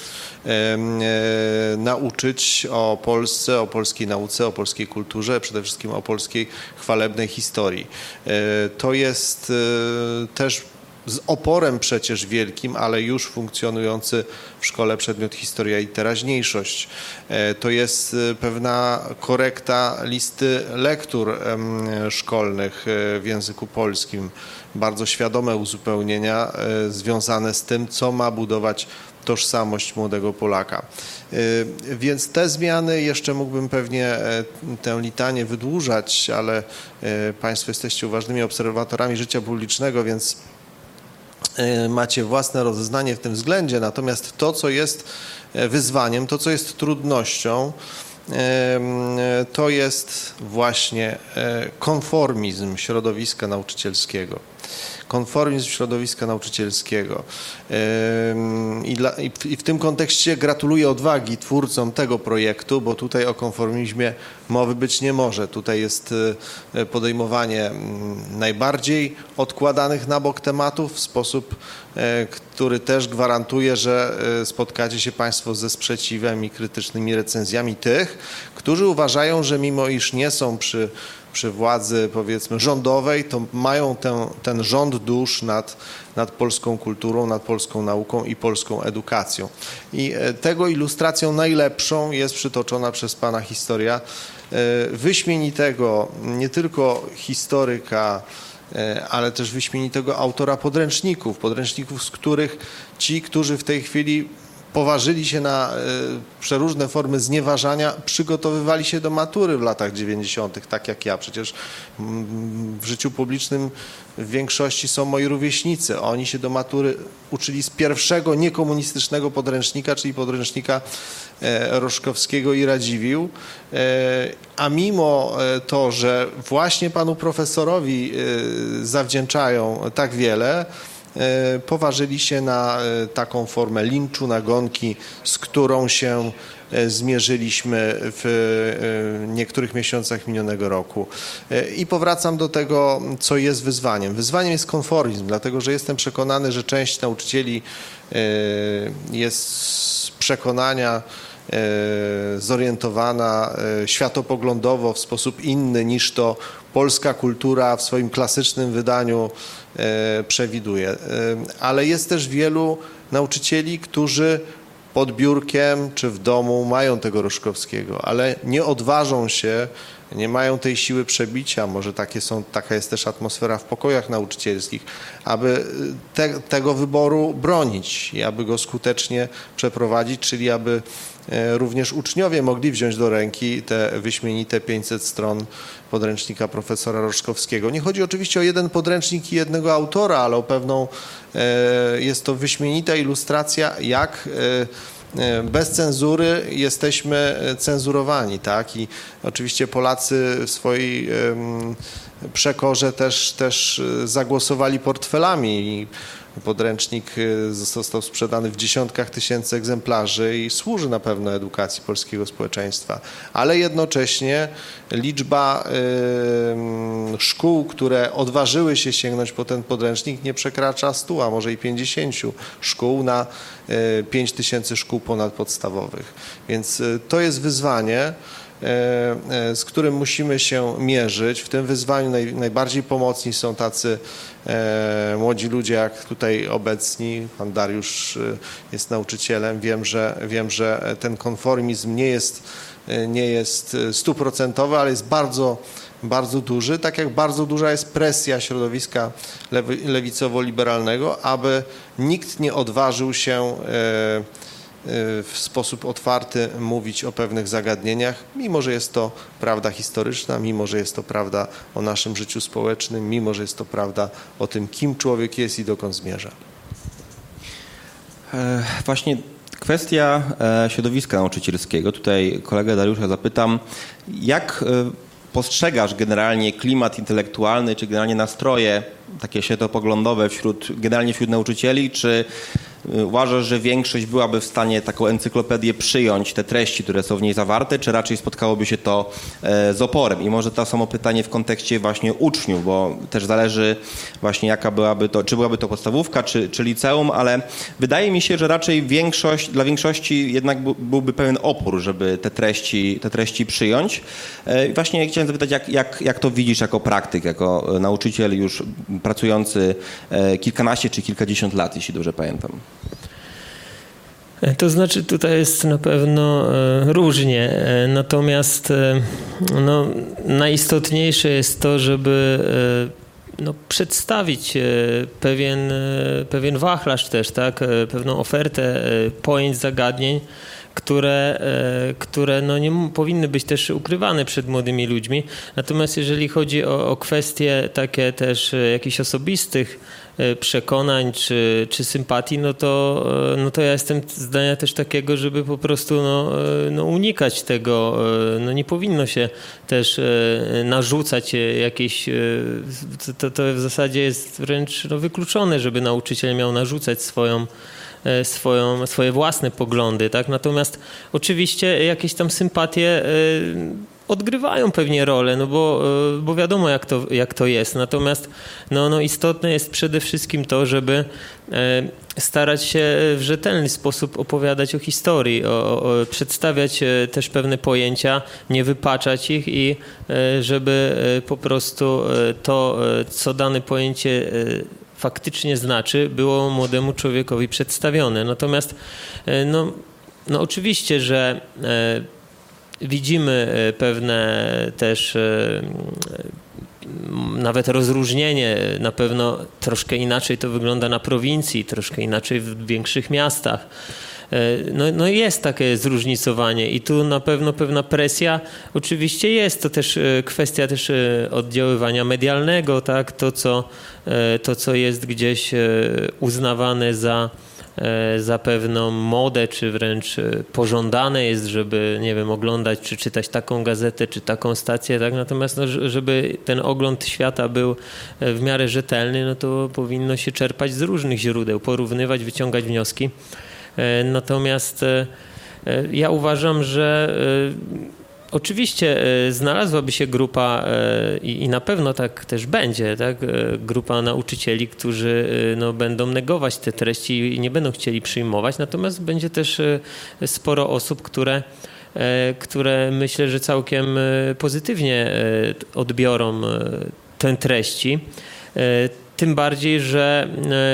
nauczyć o Polsce, o polskiej nauce, o polskiej kulturze, przede wszystkim o polskiej chwalebnej historii. To jest też z oporem przecież wielkim, ale już funkcjonujący w szkole przedmiot historia i teraźniejszość. To jest pewna korekta listy lektur szkolnych w języku polskim. Bardzo świadome uzupełnienia związane z tym, co ma budować tożsamość młodego Polaka. Więc te zmiany, jeszcze mógłbym pewnie tę litanię wydłużać, ale Państwo jesteście uważnymi obserwatorami życia publicznego, więc macie własne rozeznanie w tym względzie. Natomiast to, co jest wyzwaniem, to, co jest trudnością, to jest właśnie konformizm środowiska nauczycielskiego. Konformizm środowiska nauczycielskiego. I w tym kontekście gratuluję odwagi twórcom tego projektu, bo tutaj o konformizmie mowy być nie może. Tutaj jest podejmowanie najbardziej odkładanych na bok tematów w sposób, który też gwarantuje, że spotkacie się Państwo ze sprzeciwem i krytycznymi recenzjami tych, którzy uważają, że mimo iż nie są przy władzy, powiedzmy, rządowej, to mają ten rząd dusz nad polską kulturą, nad polską nauką i polską edukacją. I tego ilustracją najlepszą jest przytoczona przez pana historia wyśmienitego nie tylko historyka, ale też wyśmienitego autora podręczników, z których ci, którzy w tej chwili poważyli się na przeróżne formy znieważania, przygotowywali się do matury w latach 90., tak jak ja. Przecież w życiu publicznym w większości są moi rówieśnicy. Oni się do matury uczyli z pierwszego niekomunistycznego podręcznika, czyli podręcznika Roszkowskiego i Radziwiłł. A mimo to, że właśnie panu profesorowi zawdzięczają tak wiele, poważyli się na taką formę linczu, nagonki, z którą się zmierzyliśmy w niektórych miesiącach minionego roku. I powracam do tego, co jest wyzwaniem. Wyzwaniem jest konformizm, dlatego że jestem przekonany, że część nauczycieli jest z przekonania zorientowana światopoglądowo w sposób inny niż to polska kultura w swoim klasycznym wydaniu przewiduje. Ale jest też wielu nauczycieli, którzy pod biurkiem czy w domu mają tego Roszkowskiego, ale nie odważą się, nie mają tej siły przebicia, może taka jest też atmosfera w pokojach nauczycielskich, aby tego wyboru bronić i aby go skutecznie przeprowadzić, czyli aby również uczniowie mogli wziąć do ręki te wyśmienite 500 stron podręcznika profesora Roszkowskiego. Nie chodzi oczywiście o jeden podręcznik i jednego autora, ale o pewną, jest to wyśmienita ilustracja, jak bez cenzury jesteśmy cenzurowani, tak? I oczywiście Polacy w swojej przekorze też zagłosowali portfelami i podręcznik został sprzedany w dziesiątkach tysięcy egzemplarzy i służy na pewno edukacji polskiego społeczeństwa, ale jednocześnie liczba szkół, które odważyły się sięgnąć po ten podręcznik, nie przekracza 100, a może i 50 szkół na 5000 szkół ponadpodstawowych. Więc to jest wyzwanie, z którym musimy się mierzyć. W tym wyzwaniu najbardziej pomocni są tacy młodzi ludzie, jak tutaj obecni. Pan Dariusz jest nauczycielem. Wiem, że ten konformizm nie jest 100%, ale jest bardzo, bardzo duży. Tak jak bardzo duża jest presja środowiska lewicowo-liberalnego, aby nikt nie odważył się w sposób otwarty mówić o pewnych zagadnieniach, mimo że jest to prawda historyczna, mimo że jest to prawda o naszym życiu społecznym, mimo że jest to prawda o tym, kim człowiek jest i dokąd zmierza. Właśnie kwestia środowiska nauczycielskiego. Tutaj kolegę Dariusza zapytam, jak postrzegasz generalnie klimat intelektualny, czy generalnie nastroje takie światopoglądowe generalnie wśród nauczycieli, czy uważasz, że większość byłaby w stanie taką encyklopedię przyjąć, te treści, które są w niej zawarte, czy raczej spotkałoby się to z oporem? I może to samo pytanie w kontekście właśnie uczniów, bo też zależy właśnie jaka byłaby to, czy byłaby to podstawówka, czy liceum, ale wydaje mi się, że raczej dla większości jednak byłby pewien opór, żeby te treści przyjąć. I właśnie chciałem zapytać, jak to widzisz jako praktyk, jako nauczyciel już pracujący kilkanaście czy kilkadziesiąt lat, jeśli dobrze pamiętam. To znaczy tutaj jest na pewno różnie, natomiast najistotniejsze jest to, żeby przedstawić pewien wachlarz też, tak, pewną ofertę pojęć, zagadnień, które nie powinny być też ukrywane przed młodymi ludźmi. Natomiast jeżeli chodzi o kwestie takie też jakichś osobistych przekonań czy sympatii, no to ja jestem zdania też takiego, żeby po prostu unikać tego. Nie powinno się też narzucać jakieś, to w zasadzie jest wręcz wykluczone, żeby nauczyciel miał narzucać swoje własne poglądy, tak? Natomiast oczywiście jakieś tam sympatie odgrywają pewnie rolę, no bo wiadomo jak to jest. Natomiast no istotne jest przede wszystkim to, żeby starać się w rzetelny sposób opowiadać o historii, przedstawiać też pewne pojęcia, nie wypaczać ich i żeby po prostu to, co dane pojęcie faktycznie znaczy, było młodemu człowiekowi przedstawione. Natomiast no oczywiście, że widzimy pewne też nawet rozróżnienie, na pewno troszkę inaczej to wygląda na prowincji, troszkę inaczej w większych miastach. No jest takie zróżnicowanie i tu na pewno pewna presja oczywiście jest. To też kwestia też oddziaływania medialnego, tak? To, co jest gdzieś uznawane za pewną modę, czy wręcz pożądane jest, żeby, nie wiem, oglądać, czy czytać taką gazetę, czy taką stację, tak? Natomiast żeby ten ogląd świata był w miarę rzetelny, no to powinno się czerpać z różnych źródeł, porównywać, wyciągać wnioski. Natomiast ja uważam, że oczywiście znalazłaby się grupa i na pewno tak też będzie, tak? Grupa nauczycieli, którzy będą negować te treści i nie będą chcieli przyjmować, natomiast będzie też sporo osób, które myślę, że całkiem pozytywnie odbiorą te treści. Tym bardziej, że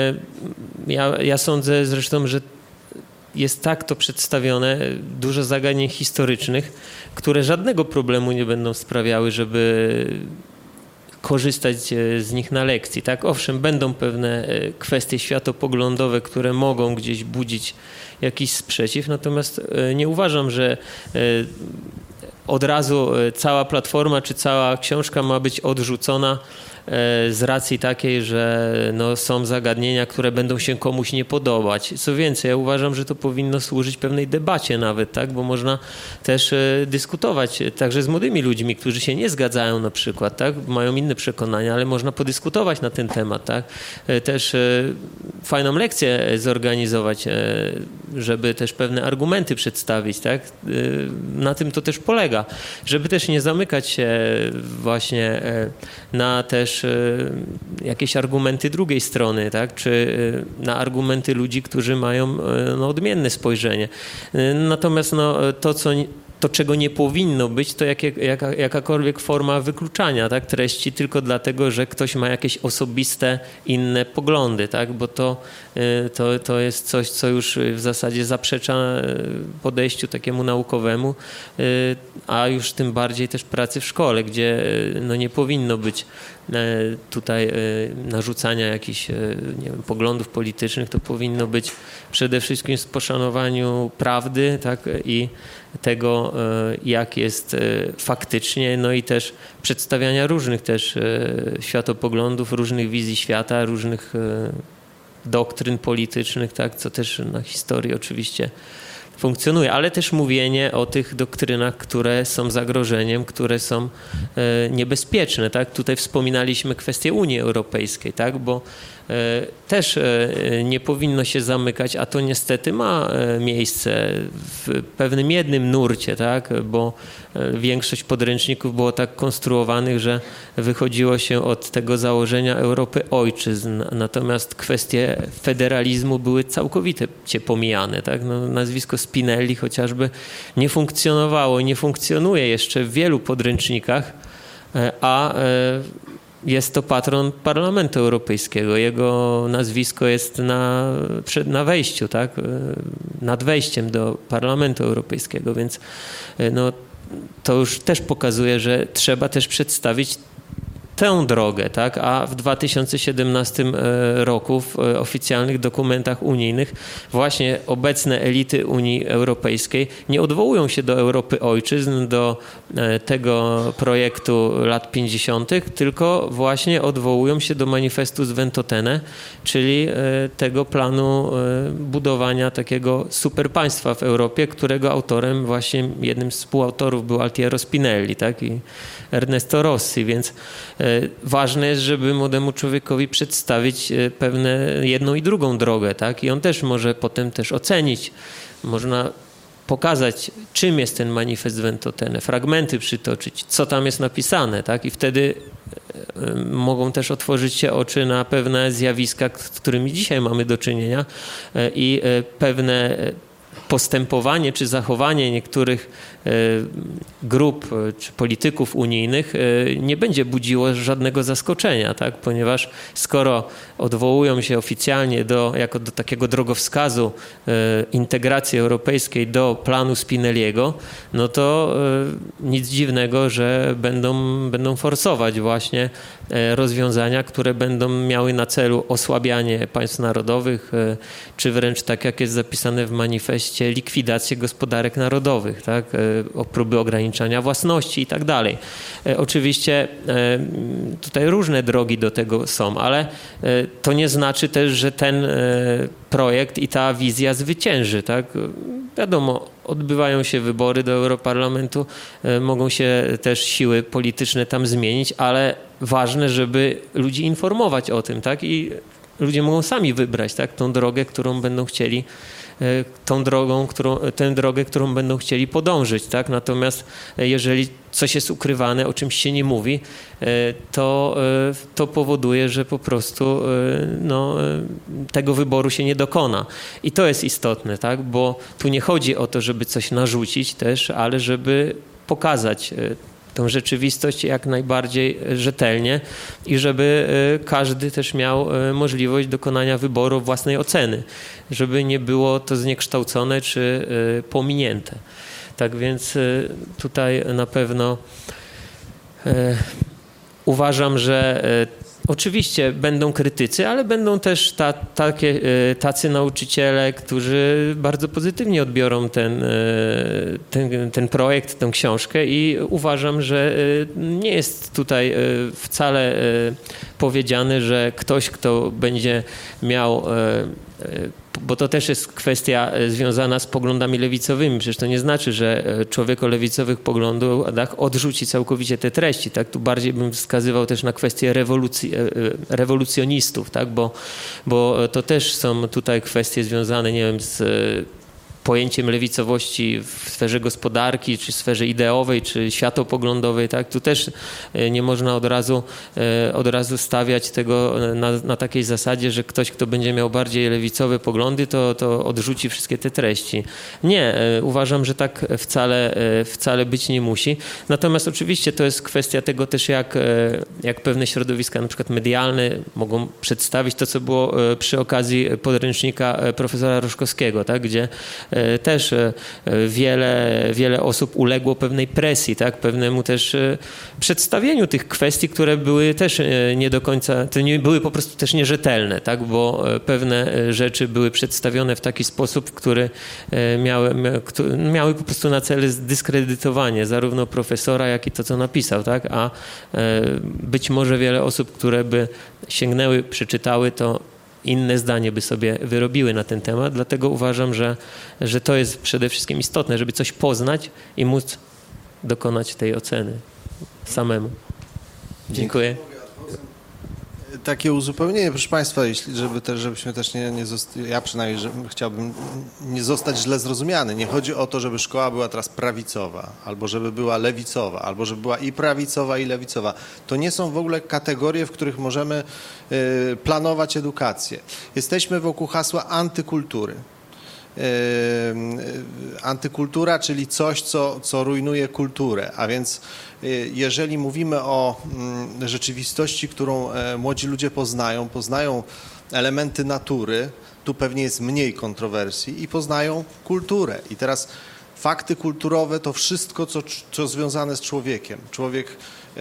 ja sądzę zresztą, że jest tak to przedstawione, dużo zagadnień historycznych, które żadnego problemu nie będą sprawiały, żeby korzystać z nich na lekcji. Tak? Owszem, będą pewne kwestie światopoglądowe, które mogą gdzieś budzić jakiś sprzeciw, natomiast nie uważam, że od razu cała platforma czy cała książka ma być odrzucona z racji takiej, że są zagadnienia, które będą się komuś nie podobać. Co więcej, ja uważam, że to powinno służyć pewnej debacie nawet, tak? Bo można też dyskutować także z młodymi ludźmi, którzy się nie zgadzają na przykład, tak? Mają inne przekonania, ale można podyskutować na ten temat, tak? Też fajną lekcję zorganizować, żeby też pewne argumenty przedstawić, tak? Na tym to też polega, żeby też nie zamykać się właśnie na też jakieś argumenty drugiej strony, tak? Czy na argumenty ludzi, którzy mają odmienne spojrzenie. Natomiast to, czego nie powinno być, to jakakolwiek forma wykluczania, tak, treści tylko dlatego, że ktoś ma jakieś osobiste, inne poglądy, tak, bo to jest coś, co już w zasadzie zaprzecza podejściu takiemu naukowemu, a już tym bardziej też pracy w szkole, gdzie nie powinno być tutaj narzucania jakichś poglądów politycznych, to powinno być przede wszystkim w poszanowaniu prawdy, tak, i tego, jak jest faktycznie, i też przedstawiania różnych też światopoglądów, różnych wizji świata, różnych doktryn politycznych, tak, co też na historii oczywiście funkcjonuje, ale też mówienie o tych doktrynach, które są zagrożeniem, które są niebezpieczne, tak? Tutaj wspominaliśmy kwestię Unii Europejskiej, tak? Bo też nie powinno się zamykać, a to niestety ma miejsce w pewnym jednym nurcie, tak? Bo większość podręczników było tak konstruowanych, że wychodziło się od tego założenia Europy ojczyzn, natomiast kwestie federalizmu były całkowicie pomijane, tak? Nazwisko Spinelli chociażby nie funkcjonowało i nie funkcjonuje jeszcze w wielu podręcznikach, a jest to patron Parlamentu Europejskiego. Jego nazwisko jest na wejściu, tak? Nad wejściem do Parlamentu Europejskiego, więc to już też pokazuje, że trzeba też przedstawić tę drogę, tak? A w 2017 roku w oficjalnych dokumentach unijnych właśnie obecne elity Unii Europejskiej nie odwołują się do Europy ojczyzn, do tego projektu lat 50., tylko właśnie odwołują się do manifestu z Ventotene, czyli tego planu budowania takiego superpaństwa w Europie, którego autorem, właśnie jednym z współautorów był Altiero Spinelli, tak? I Ernesto Rossi, więc ważne jest, żeby młodemu człowiekowi przedstawić pewne jedną i drugą drogę, tak? I on też może potem też ocenić. Można pokazać, czym jest ten manifest Ventotene, fragmenty przytoczyć, co tam jest napisane, tak? I wtedy mogą też otworzyć się oczy na pewne zjawiska, z którymi dzisiaj mamy do czynienia i pewne postępowanie czy zachowanie niektórych grup czy polityków unijnych nie będzie budziło żadnego zaskoczenia, tak? Ponieważ skoro odwołują się oficjalnie jako do takiego drogowskazu integracji europejskiej do planu Spinelliego, no to nic dziwnego, że będą forsować właśnie rozwiązania, które będą miały na celu osłabianie państw narodowych, czy wręcz tak jak jest zapisane w manifestie, likwidację gospodarek narodowych, tak? O próby ograniczania własności i tak dalej. Oczywiście tutaj różne drogi do tego są, ale to nie znaczy też, że ten projekt i ta wizja zwycięży, tak? Wiadomo, odbywają się wybory do Europarlamentu, mogą się też siły polityczne tam zmienić, ale ważne, żeby ludzi informować o tym, tak? I ludzie mogą sami wybrać, tak? Tą drogę, którą będą chcieli, tę drogę, którą będą chcieli podążyć, tak? Natomiast jeżeli coś jest ukrywane, o czymś się nie mówi, to powoduje, że po prostu tego wyboru się nie dokona. I to jest istotne, tak? Bo tu nie chodzi o to, żeby coś narzucić też, ale żeby pokazać tą rzeczywistość jak najbardziej rzetelnie i żeby każdy też miał możliwość dokonania wyboru własnej oceny, żeby nie było to zniekształcone czy pominięte. Tak więc tutaj na pewno uważam, że oczywiście będą krytycy, ale będą też tacy nauczyciele, którzy bardzo pozytywnie odbiorą ten projekt, tę książkę i uważam, że nie jest tutaj wcale powiedziane, że ktoś, kto będzie miał, bo to też jest kwestia związana z poglądami lewicowymi. Przecież to nie znaczy, że człowiek o lewicowych poglądach odrzuci całkowicie te treści. Tak? Tu bardziej bym wskazywał też na kwestię rewolucjonistów, tak? Bo to też są tutaj kwestie związane, nie wiem, z pojęciem lewicowości w sferze gospodarki, czy sferze ideowej, czy światopoglądowej, tak? Tu też nie można od razu stawiać tego na takiej zasadzie, że ktoś, kto będzie miał bardziej lewicowe poglądy, to odrzuci wszystkie te treści. Nie, uważam, że tak wcale być nie musi. Natomiast oczywiście to jest kwestia tego też, jak pewne środowiska, na przykład medialne, mogą przedstawić to, co było przy okazji podręcznika profesora Roszkowskiego, tak? Gdzie też wiele osób uległo pewnej presji, tak? Pewnemu też przedstawieniu tych kwestii, które były też nie do końca, to nie były po prostu też nierzetelne, tak? Bo pewne rzeczy były przedstawione w taki sposób, który miały po prostu na celu zdyskredytowanie zarówno profesora, jak i to, co napisał, tak? A być może wiele osób, które by sięgnęły, przeczytały to, inne zdanie by sobie wyrobiły na ten temat, dlatego uważam, że to jest przede wszystkim istotne, żeby coś poznać i móc dokonać tej oceny samemu. Dziękuję. Takie uzupełnienie, proszę Państwa, żebyśmy też ja przynajmniej chciałbym nie zostać źle zrozumiany. Nie chodzi o to, żeby szkoła była teraz prawicowa, albo żeby była lewicowa, albo żeby była i prawicowa, i lewicowa. To nie są w ogóle kategorie, w których możemy planować edukację. Jesteśmy wokół hasła antykultury. Antykultura, czyli coś, co rujnuje kulturę, a więc jeżeli mówimy o rzeczywistości, którą młodzi ludzie poznają elementy natury, tu pewnie jest mniej kontrowersji i poznają kulturę. I teraz fakty kulturowe to wszystko, co związane z człowiekiem. Człowiek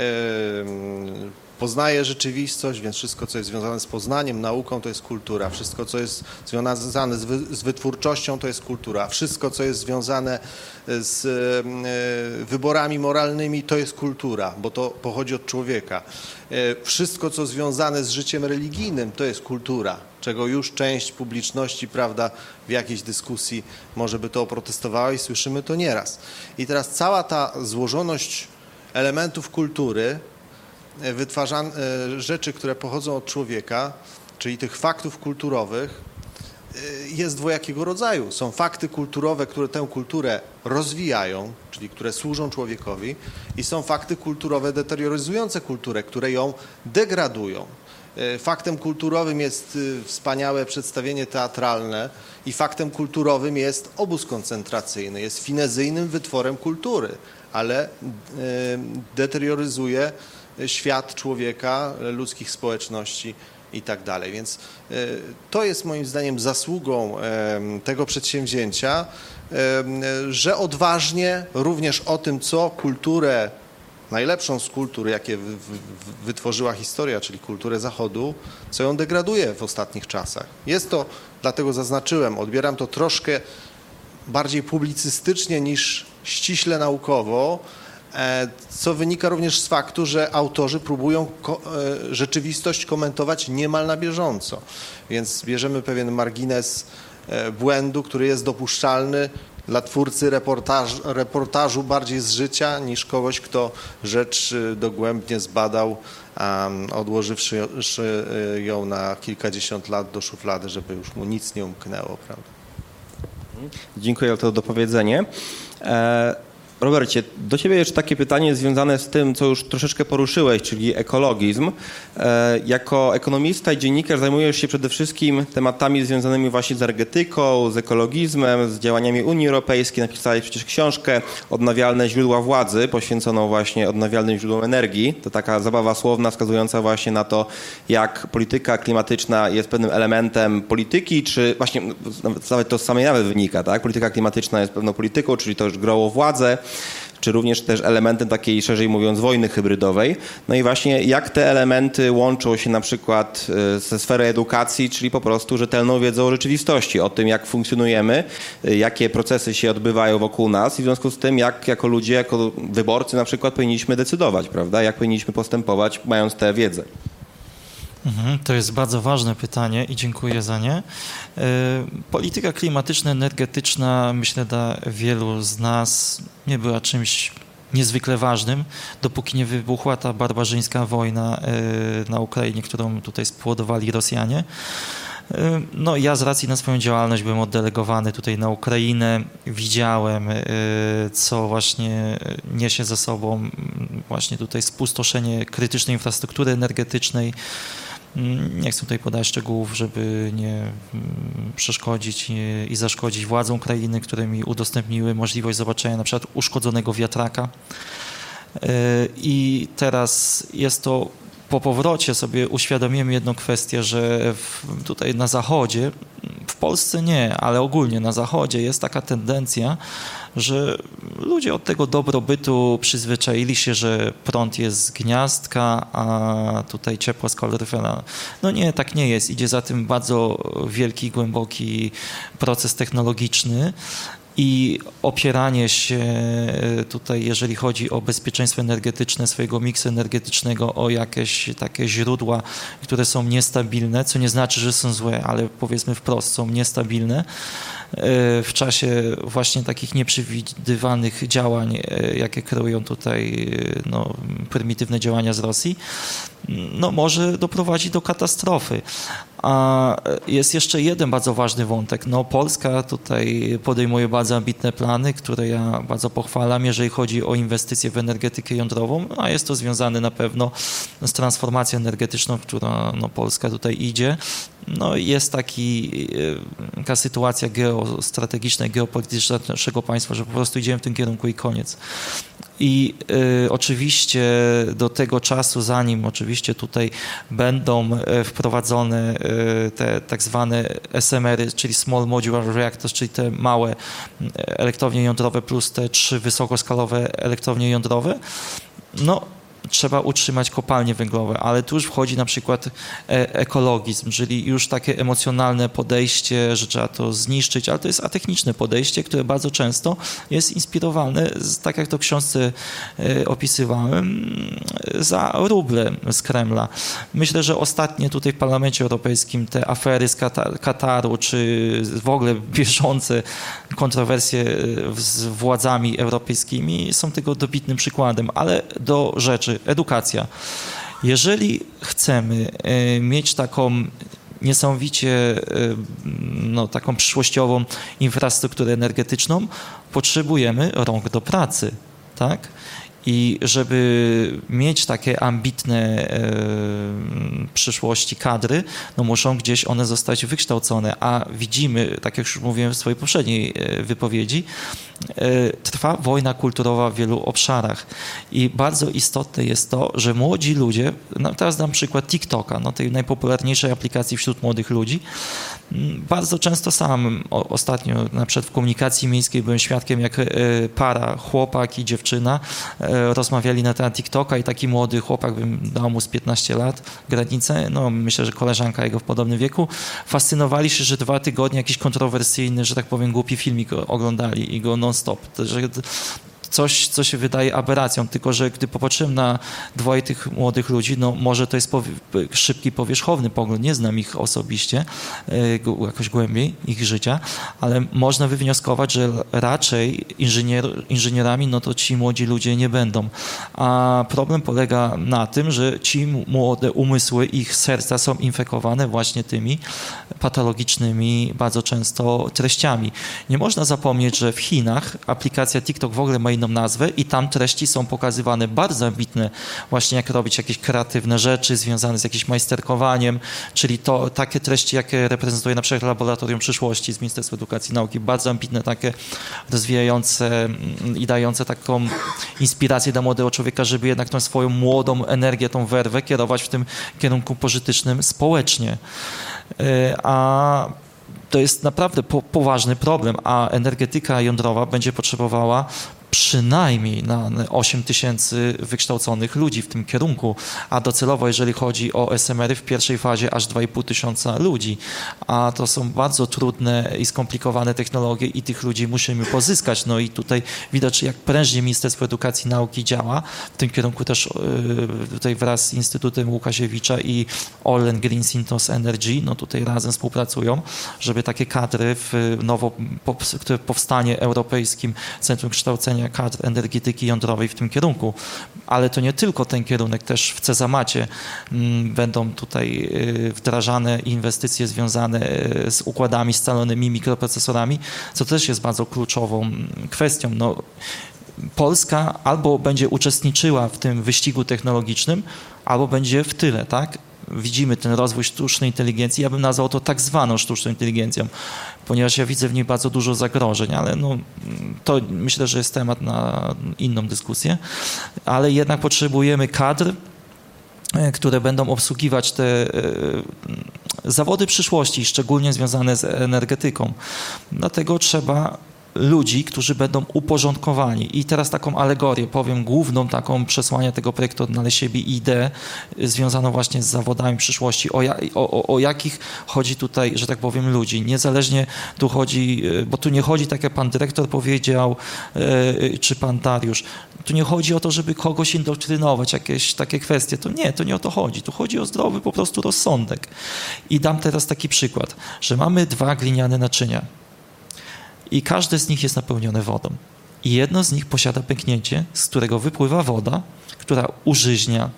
poznaje rzeczywistość, więc wszystko, co jest związane z poznaniem, nauką, to jest kultura. Wszystko, co jest związane z wytwórczością, to jest kultura. Wszystko, co jest związane z wyborami moralnymi, to jest kultura, bo to pochodzi od człowieka. Wszystko, co związane z życiem religijnym, to jest kultura, czego już część publiczności, prawda, w jakiejś dyskusji może by to oprotestowała i słyszymy to nieraz. I teraz cała ta złożoność elementów kultury, rzeczy, które pochodzą od człowieka, czyli tych faktów kulturowych, jest dwojakiego rodzaju. Są fakty kulturowe, które tę kulturę rozwijają, czyli które służą człowiekowi, i są fakty kulturowe deterioryzujące kulturę, które ją degradują. Faktem kulturowym jest wspaniałe przedstawienie teatralne i faktem kulturowym jest obóz koncentracyjny, jest finezyjnym wytworem kultury, ale deterioryzuje świat człowieka, ludzkich społeczności i tak dalej. Więc to jest moim zdaniem zasługą tego przedsięwzięcia, że odważnie również o tym, co kulturę, najlepszą z kultur, jakie wytworzyła historia, czyli kulturę Zachodu, co ją degraduje w ostatnich czasach. Jest to, dlatego zaznaczyłem, odbieram to troszkę bardziej publicystycznie niż ściśle naukowo, co wynika również z faktu, że autorzy próbują rzeczywistość komentować niemal na bieżąco. Więc bierzemy pewien margines błędu, który jest dopuszczalny dla twórcy reportażu bardziej z życia niż kogoś, kto rzecz dogłębnie zbadał, odłożywszy ją na kilkadziesiąt lat do szuflady, żeby już mu nic nie umknęło, prawda? Dziękuję za to dopowiedzenie. Robercie, do Ciebie jeszcze takie pytanie związane z tym, co już troszeczkę poruszyłeś, czyli ekologizm. Jako ekonomista i dziennikarz zajmujesz się przede wszystkim tematami związanymi właśnie z energetyką, z ekologizmem, z działaniami Unii Europejskiej. Napisałeś przecież książkę Odnawialne źródła władzy, poświęconą właśnie odnawialnym źródłom energii. To taka zabawa słowna wskazująca właśnie na to, jak polityka klimatyczna jest pewnym elementem polityki, czy właśnie nawet to z samej nazwy wynika, tak? Polityka klimatyczna jest pewną polityką, czyli to już grą o władzę, czy również też elementem takiej, szerzej mówiąc, wojny hybrydowej. No i właśnie jak te elementy łączą się na przykład ze sfery edukacji, czyli po prostu rzetelną wiedzą o rzeczywistości, o tym, jak funkcjonujemy, jakie procesy się odbywają wokół nas i w związku z tym, jak jako ludzie, jako wyborcy na przykład powinniśmy decydować, prawda? Jak powinniśmy postępować, mając tę wiedzę. To jest bardzo ważne pytanie i dziękuję za nie. Polityka klimatyczna, energetyczna, myślę, dla wielu z nas nie była czymś niezwykle ważnym, dopóki nie wybuchła ta barbarzyńska wojna na Ukrainie, którą tutaj spowodowali Rosjanie. No ja z racji na swoją działalność byłem oddelegowany tutaj na Ukrainę, widziałem, co właśnie niesie ze sobą właśnie tutaj spustoszenie krytycznej infrastruktury energetycznej. Nie chcę tutaj podać szczegółów, żeby nie przeszkodzić i zaszkodzić władzom Ukrainy, które mi udostępniły możliwość zobaczenia na przykład uszkodzonego wiatraka. I teraz jest to, po powrocie sobie uświadomiłem jedną kwestię, że tutaj na Zachodzie, w Polsce nie, ale ogólnie na Zachodzie jest taka tendencja, że ludzie od tego dobrobytu przyzwyczaili się, że prąd jest z gniazdka, a tutaj ciepło z kaloryfera. No nie, tak nie jest. Idzie za tym bardzo wielki, głęboki proces technologiczny i opieranie się tutaj, jeżeli chodzi o bezpieczeństwo energetyczne, swojego miksu energetycznego, o jakieś takie źródła, które są niestabilne, co nie znaczy, że są złe, ale powiedzmy wprost, są niestabilne w czasie właśnie takich nieprzewidywanych działań, jakie kreują tutaj no, prymitywne działania z Rosji, no, może doprowadzić do katastrofy. A jest jeszcze jeden bardzo ważny wątek. No, Polska tutaj podejmuje bardzo ambitne plany, które ja bardzo pochwalam, jeżeli chodzi o inwestycje w energetykę jądrową, a jest to związane na pewno z transformacją energetyczną, w którą no, Polska tutaj idzie. No, jest taka sytuacja geostrategiczna i geopolityczna naszego państwa, że po prostu idziemy w tym kierunku i koniec. I oczywiście do tego czasu, zanim oczywiście tutaj będą wprowadzone te tak zwane SMR-y, czyli Small Modular Reactors, czyli te małe elektrownie jądrowe plus te 3 wysokoskalowe elektrownie jądrowe, no trzeba utrzymać kopalnie węglowe, ale tu już wchodzi na przykład ekologizm, czyli już takie emocjonalne podejście, że trzeba to zniszczyć, ale to jest atechniczne podejście, które bardzo często jest inspirowane, tak jak to w książce opisywałem, za ruble z Kremla. Myślę, że ostatnie tutaj w Parlamencie Europejskim te afery z Kataru, czy w ogóle bieżące kontrowersje z władzami europejskimi są tego dobitnym przykładem, ale do rzeczy. Edukacja. Jeżeli chcemy mieć taką niesamowicie taką przyszłościową infrastrukturę energetyczną, potrzebujemy rąk do pracy, tak? I żeby mieć takie ambitne w przyszłości kadry, no muszą gdzieś one zostać wykształcone, a widzimy, tak jak już mówiłem w swojej poprzedniej wypowiedzi, trwa wojna kulturowa w wielu obszarach i bardzo istotne jest to, że młodzi ludzie, no teraz dam przykład TikToka, no tej najpopularniejszej aplikacji wśród młodych ludzi, bardzo często sam ostatnio na przykład w komunikacji miejskiej byłem świadkiem, jak para, chłopak i dziewczyna rozmawiali na temat TikToka i taki młody chłopak, bym dał mu z 15 lat granicę, no myślę, że koleżanka jego w podobnym wieku, fascynowali się, że 2 tygodnie jakiś kontrowersyjny, że tak powiem, głupi filmik oglądali i go non-stop. Że coś, co się wydaje aberracją, tylko że gdy popatrzyłem na dwoje tych młodych ludzi, no może to jest szybki, powierzchowny pogląd, nie znam ich osobiście, jakoś głębiej ich życia, ale można wywnioskować, że raczej inżynierami, no to ci młodzi ludzie nie będą. A problem polega na tym, że ci młode umysły, ich serca są infekowane właśnie tymi patologicznymi bardzo często treściami. Nie można zapomnieć, że w Chinach aplikacja TikTok w ogóle ma inną nazwę i tam treści są pokazywane bardzo ambitne, właśnie jak robić jakieś kreatywne rzeczy związane z jakimś majsterkowaniem, czyli to takie treści, jakie reprezentuje na przykład Laboratorium Przyszłości z Ministerstwa Edukacji i Nauki, bardzo ambitne, takie rozwijające i dające taką inspirację dla młodego człowieka, żeby jednak tą swoją młodą energię, tą werwę kierować w tym kierunku pożytecznym społecznie. A to jest naprawdę poważny problem, a energetyka jądrowa będzie potrzebowała przynajmniej na 8 000 wykształconych ludzi w tym kierunku, a docelowo, jeżeli chodzi o SMR-y, w pierwszej fazie aż 2500 ludzi, a to są bardzo trudne i skomplikowane technologie i tych ludzi musimy pozyskać. No i tutaj widać, jak prężnie Ministerstwo Edukacji i Nauki działa. W tym kierunku też tutaj wraz z Instytutem Łukasiewicza i Orlen Green Synthos Energy, no tutaj razem współpracują, żeby takie kadry które powstanie Europejskim Centrum Kształcenia Kadr Energetyki Jądrowej w tym kierunku. Ale to nie tylko ten kierunek, też w Cezamacie będą tutaj wdrażane inwestycje związane z układami scalonymi, mikroprocesorami, co też jest bardzo kluczową kwestią. No, Polska albo będzie uczestniczyła w tym wyścigu technologicznym, albo będzie w tyle, tak? Widzimy ten rozwój sztucznej inteligencji, ja bym nazwał to tak zwaną sztuczną inteligencją, ponieważ ja widzę w niej bardzo dużo zagrożeń, ale no, to myślę, że jest temat na inną dyskusję, ale jednak potrzebujemy kadr, które będą obsługiwać te zawody przyszłości, szczególnie związane z energetyką. Dlatego trzeba ludzi, którzy będą uporządkowani. I teraz taką alegorię powiem, główną taką przesłanie tego projektu Odnaleźć siebie i ideę związaną właśnie z zawodami przyszłości, o jakich chodzi tutaj, że tak powiem, ludzi. Niezależnie tu chodzi, bo tu nie chodzi, tak jak pan dyrektor powiedział, czy pan Dariusz, tu nie chodzi o to, żeby kogoś indoktrynować, jakieś takie kwestie. To nie o to chodzi. Tu chodzi o zdrowy po prostu rozsądek. I dam teraz taki przykład, że mamy 2 gliniane naczynia. I każde z nich jest napełnione wodą. I jedno z nich posiada pęknięcie, z którego wypływa woda, która użyźnia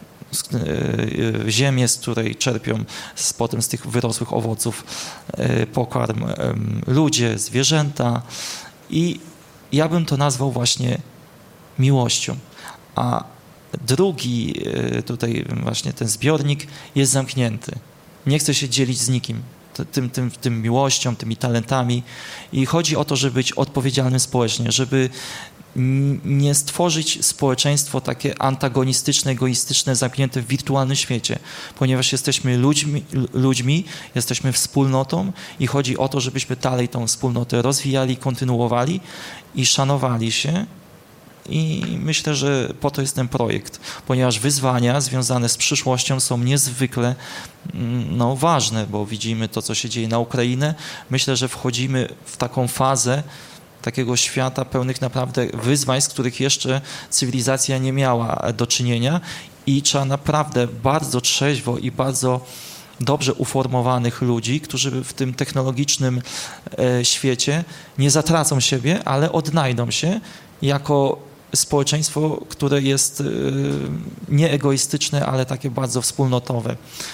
ziemię, z której czerpią potem z tych wyrosłych owoców pokarm ludzie, zwierzęta. I ja bym to nazwał właśnie miłością. A drugi tutaj właśnie ten zbiornik jest zamknięty. Nie chce się dzielić z nikim. Tym miłością, tymi talentami i chodzi o to, żeby być odpowiedzialnym społecznie, żeby nie stworzyć społeczeństwo takie antagonistyczne, egoistyczne, zamknięte w wirtualnym świecie, ponieważ jesteśmy ludźmi, jesteśmy wspólnotą i chodzi o to, żebyśmy dalej tą wspólnotę rozwijali, kontynuowali i szanowali się. I myślę, że po to jest ten projekt, ponieważ wyzwania związane z przyszłością są niezwykle ważne, bo widzimy to, co się dzieje na Ukrainie. Myślę, że wchodzimy w taką fazę takiego świata pełnych naprawdę wyzwań, z których jeszcze cywilizacja nie miała do czynienia i trzeba naprawdę bardzo trzeźwo i bardzo dobrze uformowanych ludzi, którzy w tym technologicznym świecie nie zatracą siebie, ale odnajdą się jako społeczeństwo, które jest nieegoistyczne, ale takie bardzo wspólnotowe.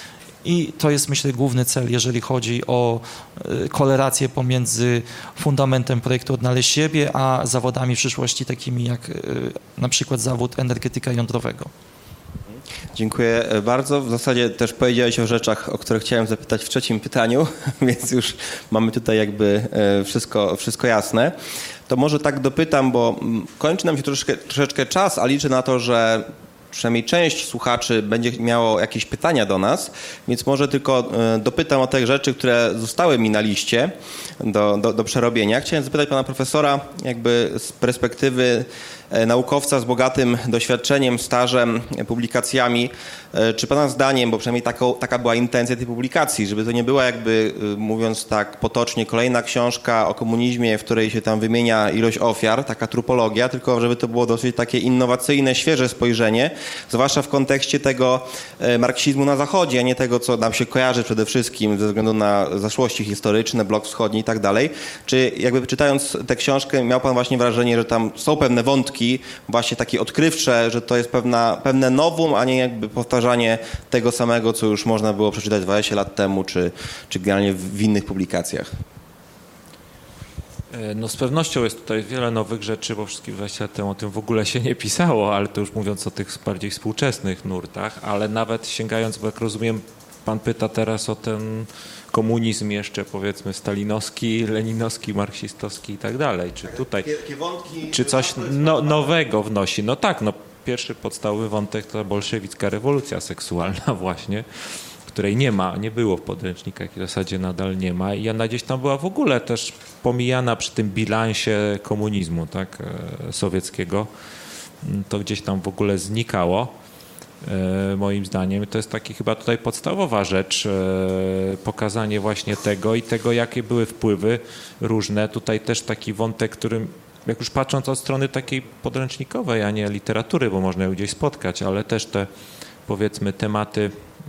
i to jest, myślę, główny cel, jeżeli chodzi o korelację pomiędzy fundamentem projektu Odnaleźć siebie, a zawodami przyszłości takimi jak na przykład zawód energetyka jądrowego. Dziękuję bardzo. W zasadzie też powiedziałeś o rzeczach, o które chciałem zapytać w trzecim pytaniu, więc już mamy tutaj jakby wszystko jasne. To może tak dopytam, bo kończy nam się troszeczkę czas, a liczę na to, że przynajmniej część słuchaczy będzie miało jakieś pytania do nas, więc może tylko dopytam o te rzeczy, które zostały mi na liście do przerobienia. Chciałem zapytać pana profesora jakby z perspektywy naukowca z bogatym doświadczeniem, stażem, publikacjami, czy pana zdaniem, bo przynajmniej taka była intencja tej publikacji, żeby to nie była jakby, mówiąc tak potocznie, kolejna książka o komunizmie, w której się tam wymienia ilość ofiar, taka trupologia, tylko żeby to było dosyć takie innowacyjne, świeże spojrzenie, zwłaszcza w kontekście tego marksizmu na Zachodzie, a nie tego, co nam się kojarzy przede wszystkim ze względu na zaszłości historyczne, blok wschodni i tak dalej. Czy jakby czytając tę książkę miał pan właśnie wrażenie, że tam są pewne wątki właśnie takie odkrywcze, że to jest pewne novum, a nie jakby powtarzanie tego samego, co już można było przeczytać 20 lat temu, czy generalnie w innych publikacjach? No z pewnością jest tutaj wiele nowych rzeczy, bo wszystkich 20 lat temu o tym w ogóle się nie pisało, ale to już mówiąc o tych bardziej współczesnych nurtach, ale nawet sięgając, bo jak rozumiem, pan pyta teraz o ten komunizm jeszcze powiedzmy stalinowski, leninowski, marksistowski i tak dalej. Czy tutaj, czy coś nowego wnosi? No tak, no pierwszy podstawowy wątek to bolszewicka rewolucja seksualna właśnie, której nie było w podręcznikach i w zasadzie nadal nie ma i ona gdzieś tam była w ogóle też pomijana przy tym bilansie komunizmu, tak, sowieckiego. To gdzieś tam w ogóle znikało. Moim zdaniem to jest taki chyba tutaj podstawowa rzecz, pokazanie właśnie tego, jakie były wpływy różne. Tutaj też taki wątek, którym jak już patrząc od strony takiej podręcznikowej, a nie literatury, bo można ją gdzieś spotkać, ale też te powiedzmy tematy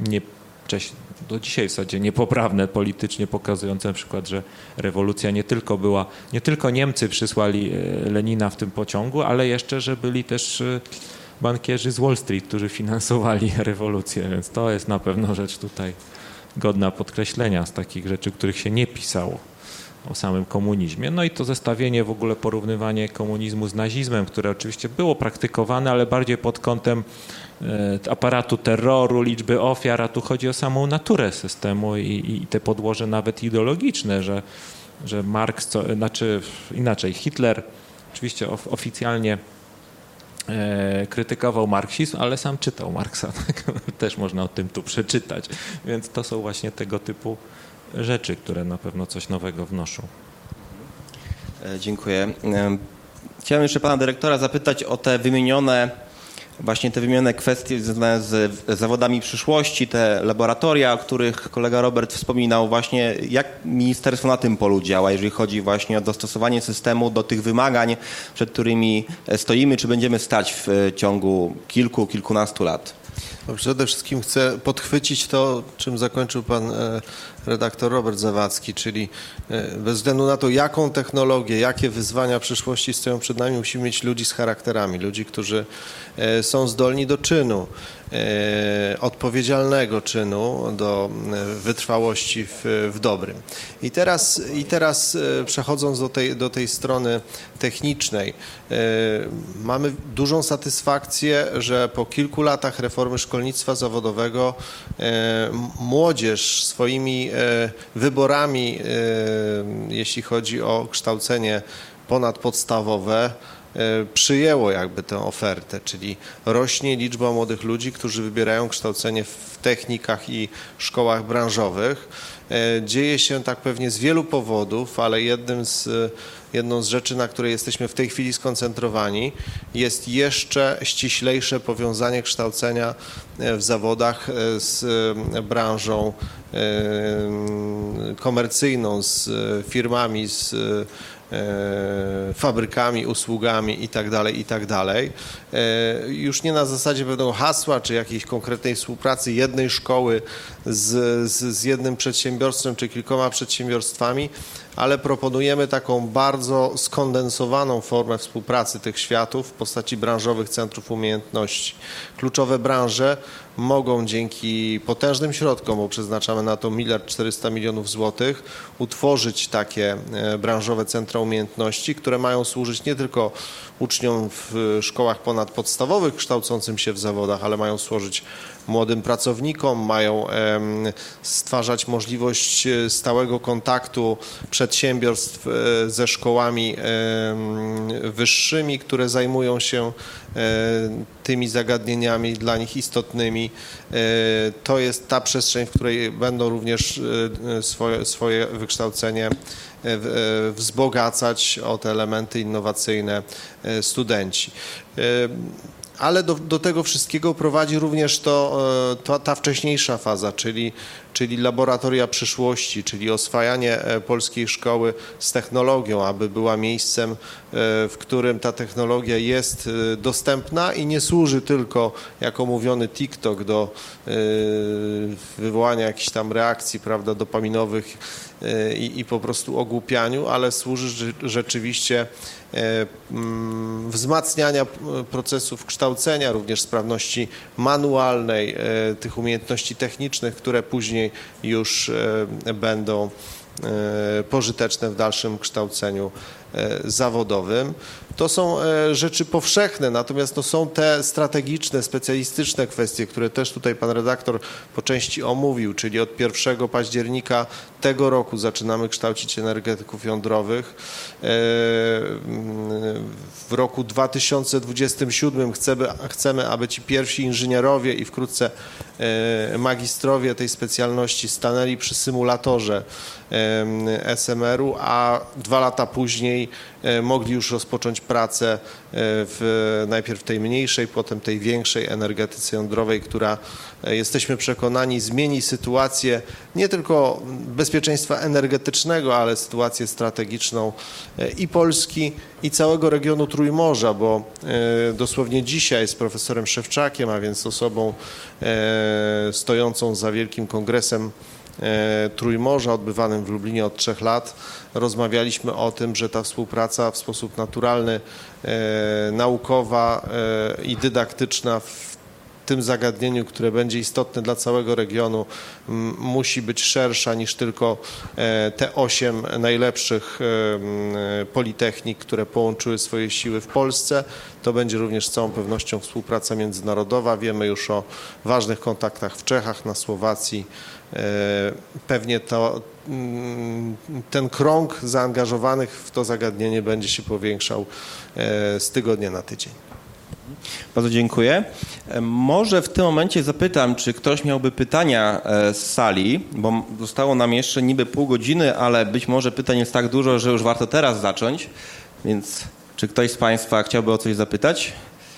do dzisiaj w zasadzie niepoprawne politycznie, pokazujące na przykład, że rewolucja nie tylko Niemcy przysłali Lenina w tym pociągu, ale jeszcze, że byli też bankierzy z Wall Street, którzy finansowali rewolucję, więc to jest na pewno rzecz tutaj godna podkreślenia z takich rzeczy, których się nie pisało o samym komunizmie. No i to zestawienie, w ogóle porównywanie komunizmu z nazizmem, które oczywiście było praktykowane, ale bardziej pod kątem aparatu terroru, liczby ofiar, a tu chodzi o samą naturę systemu i te podłoże nawet ideologiczne, że Marks, inaczej Hitler oczywiście oficjalnie krytykował marksizm, ale sam czytał Marksa. Tak? Też można o tym tu przeczytać. Więc to są właśnie tego typu rzeczy, które na pewno coś nowego wnoszą. Dziękuję. Chciałem jeszcze pana dyrektora zapytać o te wymienione kwestie związane z zawodami przyszłości, te laboratoria, o których kolega Robert wspominał, właśnie jak ministerstwo na tym polu działa, jeżeli chodzi właśnie o dostosowanie systemu do tych wymagań, przed którymi stoimy, czy będziemy stać w ciągu kilkunastu lat? No, przede wszystkim chcę podchwycić to, czym zakończył pan redaktor Robert Zawadzki, czyli bez względu na to, jaką technologię, jakie wyzwania przyszłości stoją przed nami, musimy mieć ludzi z charakterami, ludzi, którzy są zdolni do czynu, odpowiedzialnego czynu, do wytrwałości w dobrym. I teraz przechodząc do tej strony technicznej, mamy dużą satysfakcję, że po kilku latach reformy szkolnictwa zawodowego młodzież swoimi wyborami, jeśli chodzi o kształcenie ponadpodstawowe, przyjęło jakby tę ofertę, czyli rośnie liczba młodych ludzi, którzy wybierają kształcenie w technikach i szkołach branżowych. Dzieje się tak pewnie z wielu powodów, ale jedną z rzeczy, na której jesteśmy w tej chwili skoncentrowani, jest jeszcze ściślejsze powiązanie kształcenia w zawodach z branżą komercyjną, z firmami, z fabrykami, usługami itd. Już nie na zasadzie pewnego hasła, czy jakiejś konkretnej współpracy jednej szkoły z jednym przedsiębiorstwem, czy kilkoma przedsiębiorstwami, ale proponujemy taką bardzo skondensowaną formę współpracy tych światów w postaci branżowych centrów umiejętności. Kluczowe branże mogą dzięki potężnym środkom, bo przeznaczamy na to 1,4 mld złotych, utworzyć takie branżowe centra umiejętności, które mają służyć nie tylko uczniom w szkołach ponadpodstawowych kształcącym się w zawodach, ale mają służyć młodym pracownikom, mają stwarzać możliwość stałego kontaktu przedsiębiorstw ze szkołami wyższymi, które zajmują się tymi zagadnieniami dla nich istotnymi. To jest ta przestrzeń, w której będą również swoje wykształcenie wzbogacać o te elementy innowacyjne studenci. Ale do tego wszystkiego prowadzi również ta wcześniejsza faza, czyli laboratoria przyszłości, czyli oswajanie polskiej szkoły z technologią, aby była miejscem, w którym ta technologia jest dostępna i nie służy tylko jako mówiony TikTok do wywołania jakichś tam reakcji, prawda, dopaminowych i po prostu ogłupianiu, ale służy rzeczywiście wzmacniania procesów kształcenia, również sprawności manualnej, tych umiejętności technicznych, które później już będą pożyteczne w dalszym kształceniu zawodowym. To są rzeczy powszechne, natomiast to są te strategiczne, specjalistyczne kwestie, które też tutaj pan redaktor po części omówił, czyli od 1 października tego roku zaczynamy kształcić energetyków jądrowych. W roku 2027 chcemy, aby ci pierwsi inżynierowie i wkrótce magistrowie tej specjalności stanęli przy symulatorze SMR-u, a 2 lata później mogli już rozpocząć pracę najpierw tej mniejszej, potem tej większej energetyce jądrowej, która, jesteśmy przekonani, zmieni sytuację nie tylko bezpieczeństwa energetycznego, ale sytuację strategiczną i Polski, i całego regionu Trójmorza, bo dosłownie dzisiaj z profesorem Szewczakiem, a więc osobą stojącą za Wielkim Kongresem Trójmorza odbywanym w Lublinie od 3 lat, rozmawialiśmy o tym, że ta współpraca w sposób naturalny, naukowa i dydaktyczna w tym zagadnieniu, które będzie istotne dla całego regionu, musi być szersza niż tylko te 8 najlepszych politechnik, które połączyły swoje siły w Polsce. To będzie również z całą pewnością współpraca międzynarodowa. Wiemy już o ważnych kontaktach w Czechach, na Słowacji. Pewnie ten krąg zaangażowanych w to zagadnienie będzie się powiększał z tygodnia na tydzień. Bardzo dziękuję. Może w tym momencie zapytam, czy ktoś miałby pytania z sali, bo zostało nam jeszcze niby pół godziny, ale być może pytań jest tak dużo, że już warto teraz zacząć. Więc czy ktoś z Państwa chciałby o coś zapytać?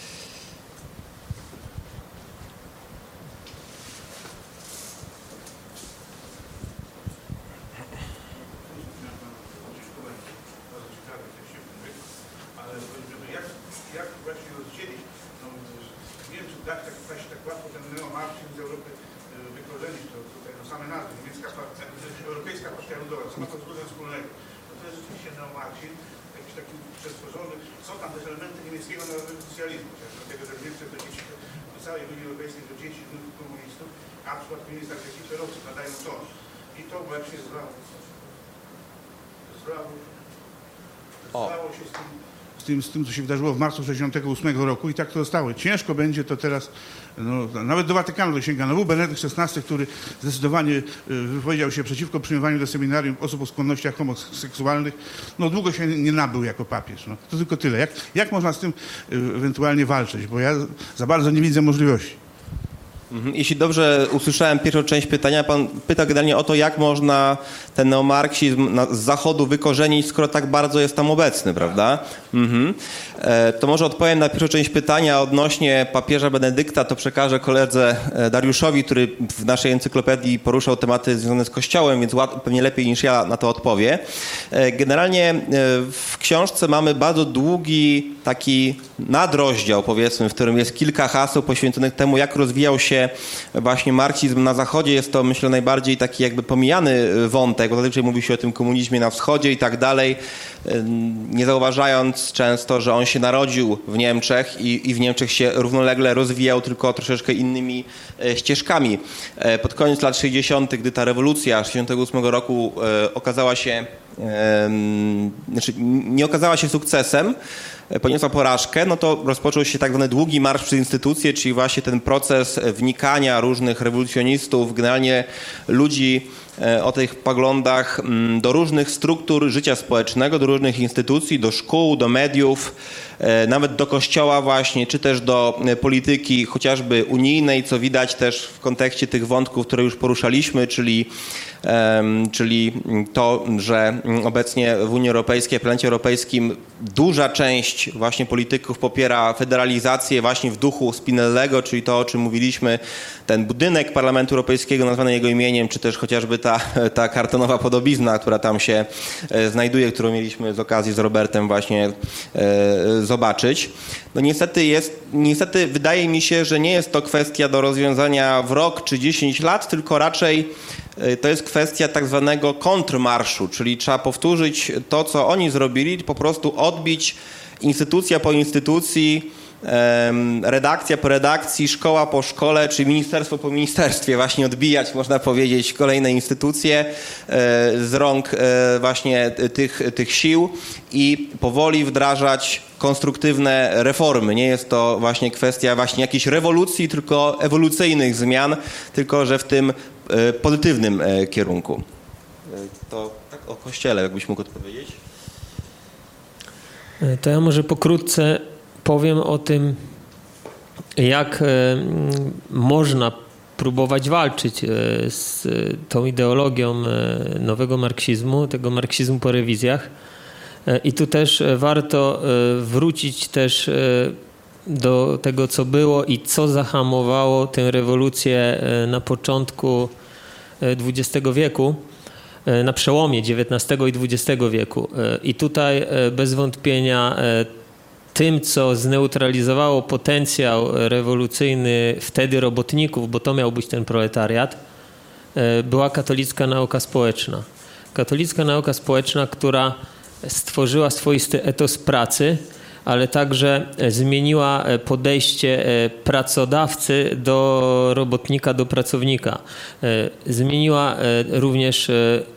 Z tym, co się wydarzyło w marcu 1968 roku i tak to zostało. Ciężko będzie to teraz, nawet do Watykanu dosięga. Był Benedykt XVI, który zdecydowanie wypowiedział się przeciwko przyjmowaniu do seminarium osób o skłonnościach homoseksualnych. Długo się nie nabył jako papież. To tylko tyle. Jak można z tym ewentualnie walczyć? Bo ja za bardzo nie widzę możliwości. Jeśli dobrze usłyszałem pierwszą część pytania, pan pyta generalnie o to, jak można ten neomarksizm z Zachodu wykorzenić, skoro tak bardzo jest tam obecny, prawda? To może odpowiem na pierwszą część pytania odnośnie papieża Benedykta, to przekażę koledze Dariuszowi, który w naszej encyklopedii poruszał tematy związane z Kościołem, więc pewnie lepiej niż ja na to odpowie. Generalnie w książce mamy bardzo długi taki nadrozdział, powiedzmy, w którym jest kilka haseł poświęconych temu, jak rozwijał się mianowicie właśnie marksizm na Zachodzie jest to, myślę, najbardziej taki jakby pomijany wątek, bo zazwyczaj mówi się o tym komunizmie na wschodzie i tak dalej, nie zauważając często, że on się narodził w Niemczech i w Niemczech się równolegle rozwijał, tylko troszeczkę innymi ścieżkami. Pod koniec lat 60., gdy ta rewolucja 68 roku okazała się, nie okazała się sukcesem, poniosła porażkę, no to rozpoczął się tak zwany długi marsz przez instytucje, czyli właśnie ten proces wnikania różnych rewolucjonistów, generalnie ludzi o tych poglądach do różnych struktur życia społecznego, do różnych instytucji, do szkół, do mediów, nawet do kościoła właśnie, czy też do polityki chociażby unijnej, co widać też w kontekście tych wątków, które już poruszaliśmy, czyli to, że obecnie w Unii Europejskiej, w Parlamencie Europejskim duża część właśnie polityków popiera federalizację właśnie w duchu Spinellego, czyli to, o czym mówiliśmy, ten budynek Parlamentu Europejskiego nazwany jego imieniem, czy też chociażby ta kartonowa podobizna, która tam się znajduje, którą mieliśmy z okazji z Robertem właśnie zobaczyć. No niestety wydaje mi się, że nie jest to kwestia do rozwiązania w rok czy 10 lat, tylko raczej to jest kwestia tak zwanego kontrmarszu, czyli trzeba powtórzyć to, co oni zrobili, po prostu odbić instytucja po instytucji, redakcja po redakcji, szkoła po szkole, czy ministerstwo po ministerstwie, właśnie odbijać, można powiedzieć, kolejne instytucje z rąk właśnie tych sił i powoli wdrażać konstruktywne reformy. Nie jest to właśnie kwestia właśnie jakiejś rewolucji, tylko ewolucyjnych zmian, tylko że w tym pozytywnym kierunku. To tak o Kościele, jakbyś mógł odpowiedzieć? To ja może pokrótce powiem o tym, jak można próbować walczyć z tą ideologią nowego marksizmu, tego marksizmu po rewizjach. I tu też warto wrócić też do tego, co było i co zahamowało tę rewolucję na początku XX wieku, na przełomie XIX i XX wieku. I tutaj bez wątpienia tym, co zneutralizowało potencjał rewolucyjny wtedy robotników, bo to miał być ten proletariat, była katolicka nauka społeczna. Katolicka nauka społeczna, która stworzyła swoisty etos pracy, ale także zmieniła podejście pracodawcy do robotnika, do pracownika. Zmieniła również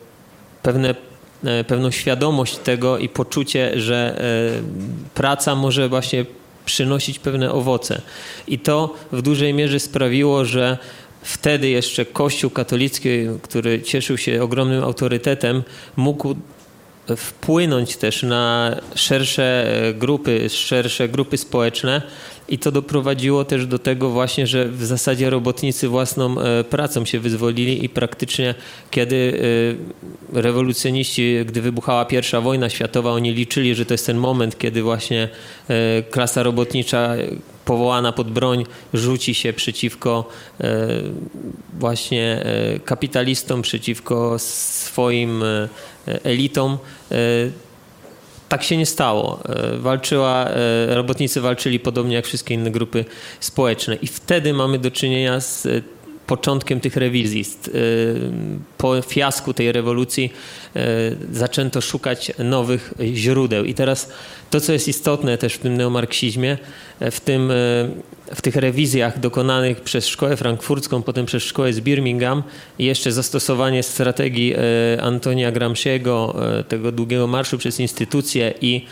pewną świadomość tego i poczucie, że praca może właśnie przynosić pewne owoce. I to w dużej mierze sprawiło, że wtedy jeszcze Kościół katolicki, który cieszył się ogromnym autorytetem, mógł wpłynąć też na szersze grupy społeczne i to doprowadziło też do tego właśnie, że w zasadzie robotnicy własną pracą się wyzwolili i praktycznie kiedy rewolucjoniści, gdy wybuchała I wojna światowa, oni liczyli, że to jest ten moment, kiedy właśnie klasa robotnicza powołana pod broń rzuci się przeciwko właśnie kapitalistom, przeciwko swoim elitom. Tak się nie stało. Robotnicy walczyli podobnie jak wszystkie inne grupy społeczne i wtedy mamy do czynienia z początkiem tych rewizji. Po fiasku tej rewolucji zaczęto szukać nowych źródeł. I teraz to, co jest istotne też w tym neomarksizmie, w tych rewizjach dokonanych przez szkołę frankfurcką, potem przez szkołę z Birmingham i jeszcze zastosowanie strategii Antonia Gramsciego, tego długiego marszu przez instytucje i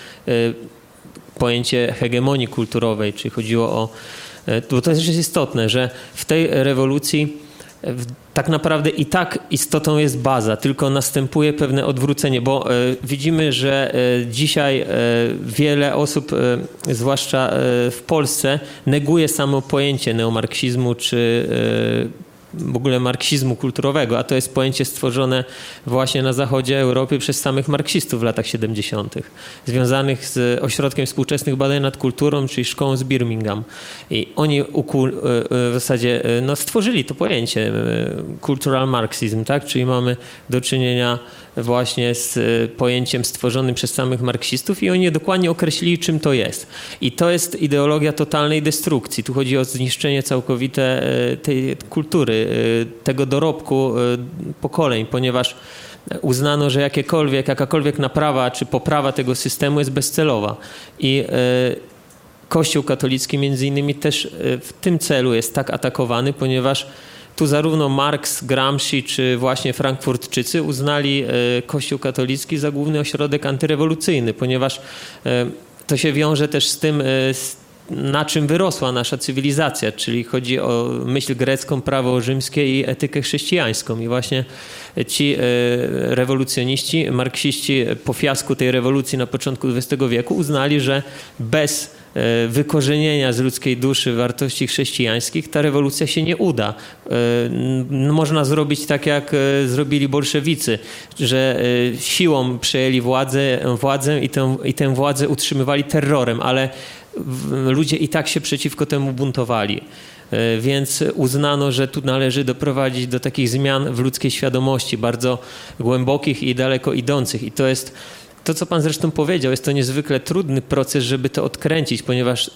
pojęcie hegemonii kulturowej, czyli chodziło o... Bo to też jest istotne, że w tej rewolucji tak naprawdę i tak istotą jest baza, tylko następuje pewne odwrócenie, bo widzimy, że dzisiaj wiele osób, zwłaszcza w Polsce, neguje samo pojęcie neomarksizmu czy w ogóle marksizmu kulturowego, a to jest pojęcie stworzone właśnie na zachodzie Europy przez samych marksistów w latach 70., związanych z Ośrodkiem Współczesnych Badań nad Kulturą, czyli szkołą z Birmingham. I oni w zasadzie stworzyli to pojęcie cultural marxism, tak? Czyli mamy do czynienia właśnie z pojęciem stworzonym przez samych marksistów i oni dokładnie określili, czym to jest. I to jest ideologia totalnej destrukcji. Tu chodzi o zniszczenie całkowite tej kultury, tego dorobku pokoleń, ponieważ uznano, że jakakolwiek naprawa czy poprawa tego systemu jest bezcelowa. I Kościół katolicki między innymi też w tym celu jest tak atakowany, ponieważ tu zarówno Marks, Gramsci czy właśnie frankfurtczycy uznali Kościół katolicki za główny ośrodek antyrewolucyjny, ponieważ to się wiąże też z tym, na czym wyrosła nasza cywilizacja, czyli chodzi o myśl grecką, prawo rzymskie i etykę chrześcijańską. I właśnie ci rewolucjoniści, marksiści po fiasku tej rewolucji na początku XX wieku uznali, że bez wykorzenienia z ludzkiej duszy wartości chrześcijańskich ta rewolucja się nie uda. Można zrobić tak, jak zrobili bolszewicy, że siłą przejęli władzę i tę władzę utrzymywali terrorem, ale ludzie i tak się przeciwko temu buntowali. Więc uznano, że tu należy doprowadzić do takich zmian w ludzkiej świadomości, bardzo głębokich i daleko idących. I to jest to, co pan zresztą powiedział, jest to niezwykle trudny proces, żeby to odkręcić, ponieważ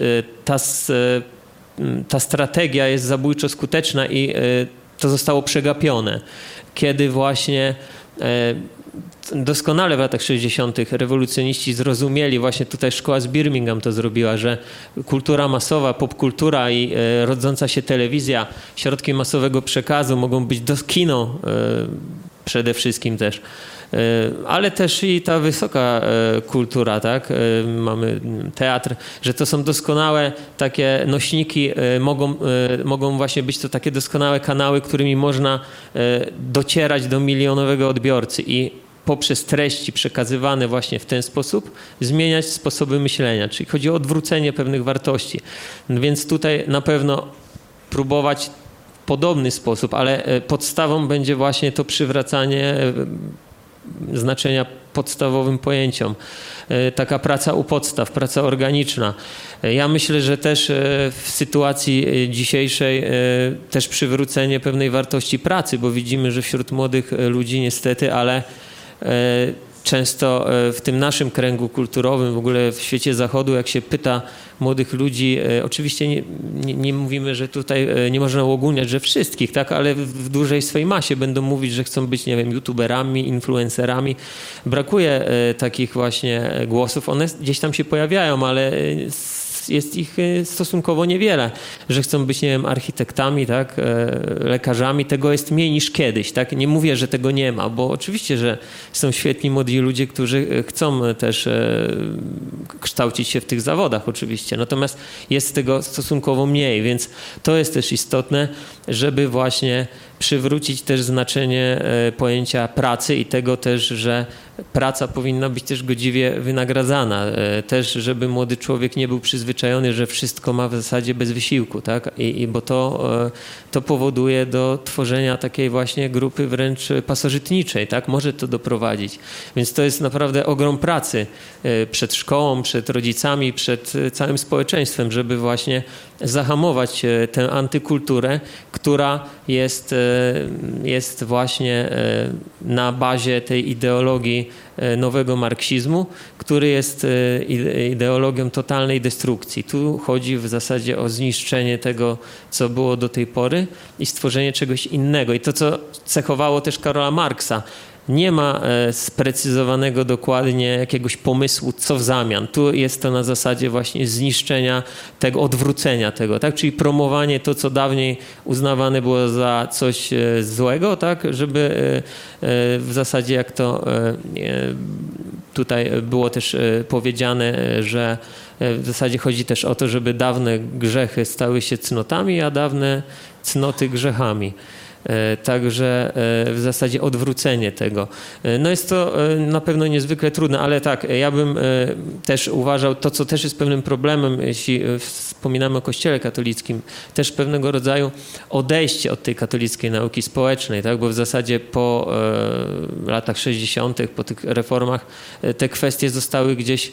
ta strategia jest zabójczo skuteczna i to zostało przegapione. Kiedy właśnie doskonale w latach 60. rewolucjoniści zrozumieli, właśnie tutaj szkoła z Birmingham to zrobiła, że kultura masowa, popkultura i rodząca się telewizja, środki masowego przekazu mogą być kino przede wszystkim też, ale też i ta wysoka kultura, tak? Mamy teatr, że to są doskonałe takie nośniki, mogą właśnie być to takie doskonałe kanały, którymi można docierać do milionowego odbiorcy i poprzez treści przekazywane właśnie w ten sposób zmieniać sposoby myślenia, czyli chodzi o odwrócenie pewnych wartości. Więc tutaj na pewno próbować w podobny sposób, ale podstawą będzie właśnie to przywracanie znaczenia podstawowym pojęciom. Taka praca u podstaw, praca organiczna. Ja myślę, że też w sytuacji dzisiejszej też przywrócenie pewnej wartości pracy, bo widzimy, że wśród młodych ludzi niestety, ale często w tym naszym kręgu kulturowym, w ogóle w świecie zachodu, jak się pyta młodych ludzi, oczywiście nie mówimy, że tutaj nie można uogólniać, że wszystkich, tak, ale w dużej swej masie będą mówić, że chcą być, nie wiem, youtuberami, influencerami. Brakuje takich właśnie głosów. One gdzieś tam się pojawiają, ale jest ich stosunkowo niewiele, że chcą być, nie wiem, architektami, tak, lekarzami. Tego jest mniej niż kiedyś, tak. Nie mówię, że tego nie ma, bo oczywiście, że są świetni młodzi ludzie, którzy chcą też kształcić się w tych zawodach oczywiście. Natomiast jest tego stosunkowo mniej, więc to jest też istotne, żeby właśnie przywrócić też znaczenie pojęcia pracy i tego też, że praca powinna być też godziwie wynagradzana. Też, żeby młody człowiek nie był przyzwyczajony, że wszystko ma w zasadzie bez wysiłku, tak? Bo to powoduje do tworzenia takiej właśnie grupy wręcz pasożytniczej, tak? Może to doprowadzić. Więc to jest naprawdę ogrom pracy przed szkołą, przed rodzicami, przed całym społeczeństwem, żeby właśnie zahamować tę antykulturę, która jest właśnie na bazie tej ideologii nowego marksizmu, który jest ideologią totalnej destrukcji. Tu chodzi w zasadzie o zniszczenie tego, co było do tej pory i stworzenie czegoś innego. I to, co cechowało też Karola Marksa, nie ma sprecyzowanego dokładnie jakiegoś pomysłu, co w zamian. Tu jest to na zasadzie właśnie zniszczenia tego, odwrócenia tego, tak? Czyli promowanie to, co dawniej uznawane było za coś złego, tak? Żeby w zasadzie, jak to tutaj było też powiedziane, że w zasadzie chodzi też o to, żeby dawne grzechy stały się cnotami, a dawne cnoty grzechami. Także w zasadzie odwrócenie tego. No jest to na pewno niezwykle trudne, ale tak, ja bym też uważał to, co też jest pewnym problemem, jeśli wspominamy o Kościele katolickim, też pewnego rodzaju odejście od tej katolickiej nauki społecznej, tak? Bo w zasadzie po latach 60., po tych reformach te kwestie zostały gdzieś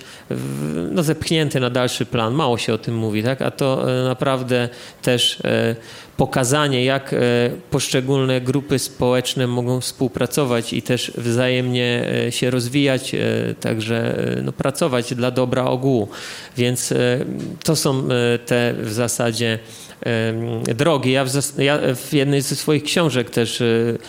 zepchnięte na dalszy plan. Mało się o tym mówi, tak? A to naprawdę też pokazanie, jak poszczególne grupy społeczne mogą współpracować i też wzajemnie się rozwijać, także pracować dla dobra ogółu. Więc to są te w zasadzie drogi. Ja w jednej ze swoich książek też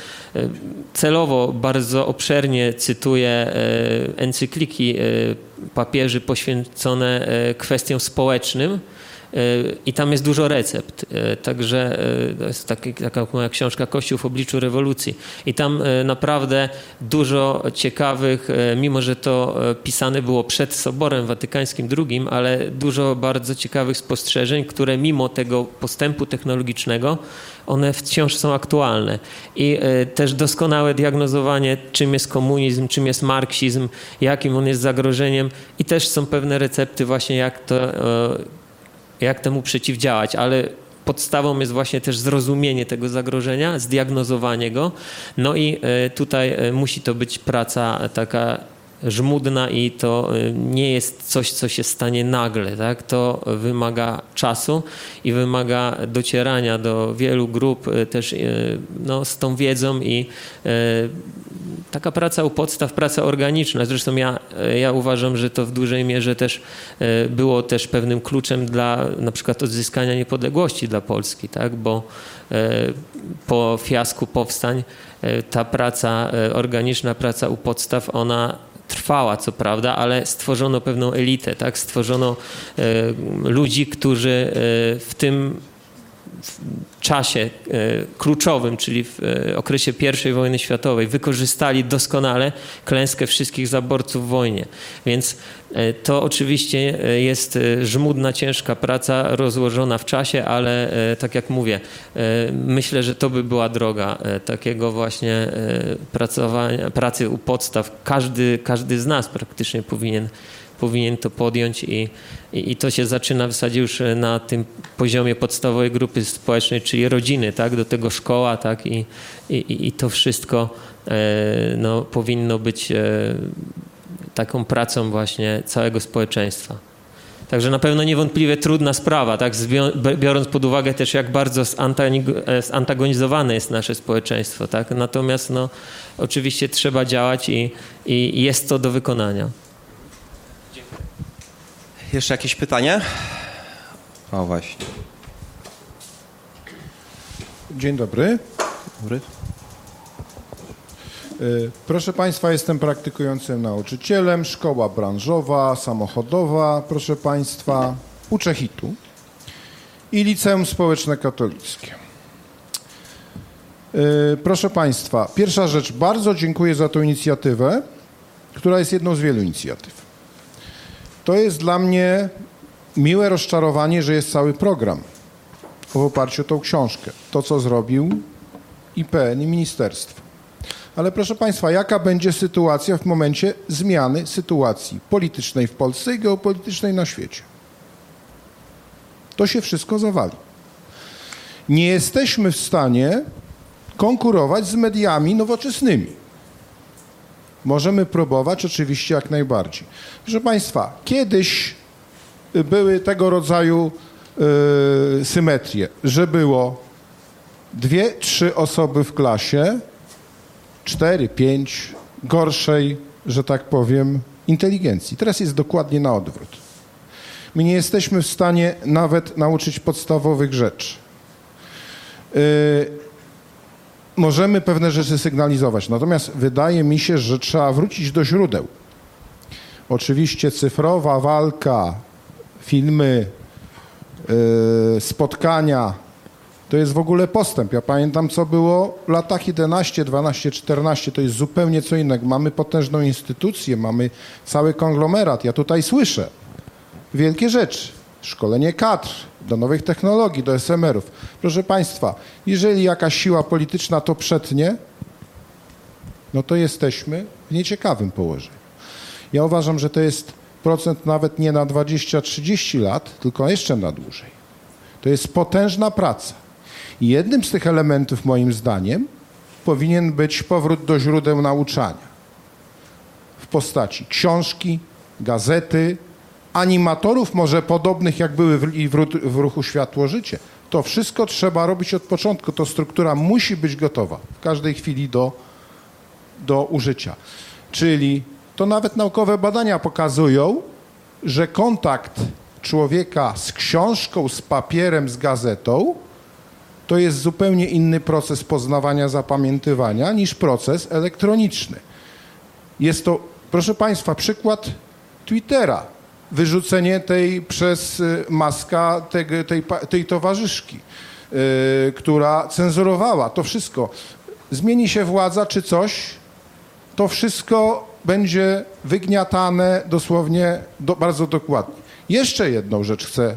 celowo bardzo obszernie cytuję encykliki papieży poświęcone kwestiom społecznym i tam jest dużo recept. Także to jest taka moja książka Kościół w obliczu rewolucji. I tam naprawdę dużo ciekawych, mimo że to pisane było przed Soborem Watykańskim II, ale dużo bardzo ciekawych spostrzeżeń, które mimo tego postępu technologicznego one wciąż są aktualne. I też doskonałe diagnozowanie, czym jest komunizm, czym jest marksizm, jakim on jest zagrożeniem i też są pewne recepty właśnie jak temu przeciwdziałać, ale podstawą jest właśnie też zrozumienie tego zagrożenia, zdiagnozowanie go. No i tutaj musi to być praca taka żmudna i to nie jest coś, co się stanie nagle, tak? To wymaga czasu i wymaga docierania do wielu grup też z tą wiedzą i taka praca u podstaw, praca organiczna. Zresztą ja uważam, że to w dużej mierze też było też pewnym kluczem dla na przykład odzyskania niepodległości dla Polski, tak? Bo po fiasku powstań ta praca organiczna, praca u podstaw, ona trwała, co prawda, ale stworzono pewną elitę, tak? Stworzono ludzi, którzy w tym czasie kluczowym, czyli w okresie I wojny światowej, wykorzystali doskonale klęskę wszystkich zaborców w wojnie. Więc to oczywiście jest żmudna, ciężka praca rozłożona w czasie, ale tak jak mówię, myślę, że to by była droga takiego właśnie pracy u podstaw. Każdy z nas praktycznie powinien to podjąć i to się zaczyna w zasadzie już na tym poziomie podstawowej grupy społecznej, czyli rodziny, tak? Do tego szkoła, tak? I to wszystko powinno być taką pracą właśnie całego społeczeństwa. Także na pewno niewątpliwie trudna sprawa, tak? Biorąc pod uwagę też, jak bardzo zantagonizowane jest nasze społeczeństwo, tak? Natomiast oczywiście trzeba działać i jest to do wykonania. Jeszcze jakieś pytanie? O, właśnie. Dzień dobry. Dobry. Proszę Państwa, jestem praktykującym nauczycielem, szkoła branżowa, samochodowa, proszę Państwa, uczę HIT-u i Liceum Społeczne Katolickie. Proszę Państwa, pierwsza rzecz, bardzo dziękuję za tę inicjatywę, która jest jedną z wielu inicjatyw. To jest dla mnie miłe rozczarowanie, że jest cały program w oparciu o tą książkę. To, co zrobił IPN i ministerstwo. Ale proszę Państwa, jaka będzie sytuacja w momencie zmiany sytuacji politycznej w Polsce i geopolitycznej na świecie? To się wszystko zawali. Nie jesteśmy w stanie konkurować z mediami nowoczesnymi. Możemy próbować oczywiście jak najbardziej. Proszę Państwa, kiedyś były tego rodzaju symetrie, że było 2-3 osoby w klasie, 4-5 gorszej, że tak powiem, inteligencji. Teraz jest dokładnie na odwrót. My nie jesteśmy w stanie nawet nauczyć podstawowych rzeczy. Możemy pewne rzeczy sygnalizować, natomiast wydaje mi się, że trzeba wrócić do źródeł. Oczywiście cyfrowa walka, filmy, spotkania, to jest w ogóle postęp. Ja pamiętam, co było w latach 11, 12, 14, to jest zupełnie co innego. Mamy potężną instytucję, mamy cały konglomerat. Ja tutaj słyszę wielkie rzeczy. Szkolenie kadr do nowych technologii, do SMR-ów. Proszę Państwa, jeżeli jakaś siła polityczna to przetnie, no to jesteśmy w nieciekawym położeniu. Ja uważam, że to jest procent nawet nie na 20-30 lat, tylko jeszcze na dłużej. To jest potężna praca. I jednym z tych elementów, moim zdaniem, powinien być powrót do źródeł nauczania. W postaci książki, gazety, animatorów może podobnych, jak były w ruchu Światło-Życie, To wszystko trzeba robić od początku. To struktura musi być gotowa w każdej chwili do użycia. Czyli to nawet naukowe badania pokazują, że kontakt człowieka z książką, z papierem, z gazetą to jest zupełnie inny proces poznawania, zapamiętywania niż proces elektroniczny. Jest to, proszę Państwa, przykład Twittera. Wyrzucenie przez Muska tej towarzyszki, która cenzurowała to wszystko. Zmieni się władza czy coś, to wszystko będzie wygniatane dosłownie bardzo dokładnie. Jeszcze jedną rzecz chcę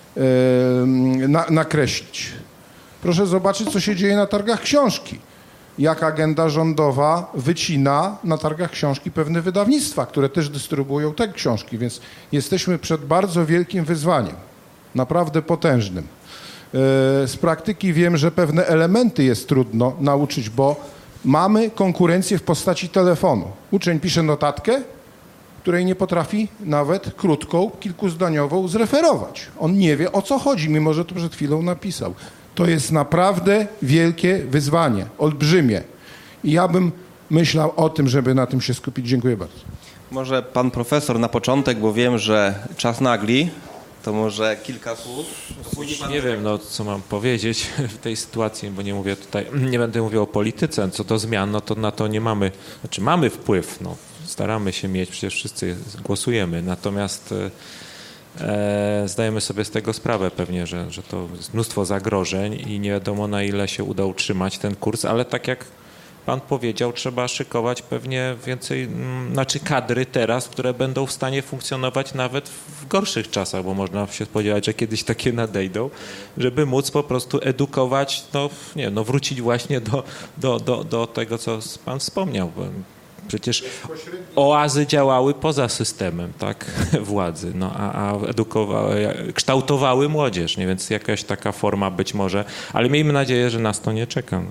nakreślić. Proszę zobaczyć, co się dzieje na targach książki. Jak agenda rządowa wycina na targach książki pewne wydawnictwa, które też dystrybuują te książki, więc jesteśmy przed bardzo wielkim wyzwaniem, naprawdę potężnym. Z praktyki wiem, że pewne elementy jest trudno nauczyć, bo mamy konkurencję w postaci telefonu. Uczeń pisze notatkę, której nie potrafi nawet krótką, kilkuzdaniową zreferować. On nie wie, o co chodzi, mimo że to przed chwilą napisał. To jest naprawdę wielkie wyzwanie, olbrzymie. I ja bym myślał o tym, żeby na tym się skupić. Dziękuję bardzo. Może pan profesor na początek, bo wiem, że czas nagli, to może kilka słów. Nie wiem, no, co mam powiedzieć w tej sytuacji, bo nie mówię tutaj, nie będę mówił o polityce. Co do zmian, no to na to nie mamy, znaczy mamy wpływ, no, staramy się mieć, przecież wszyscy głosujemy, natomiast zdajemy sobie z tego sprawę pewnie, że to jest mnóstwo zagrożeń i nie wiadomo, na ile się uda utrzymać ten kurs, ale tak jak pan powiedział, trzeba szykować pewnie więcej, znaczy kadry teraz, które będą w stanie funkcjonować nawet w gorszych czasach, bo można się spodziewać, że kiedyś takie nadejdą, żeby móc po prostu edukować, no nie wiem, no wrócić właśnie do tego, co pan wspomniał. Przecież oazy działały poza systemem, tak, władzy, no, a kształtowały młodzież, nie? Więc jakaś taka forma być może, ale miejmy nadzieję, że nas to nie czeka.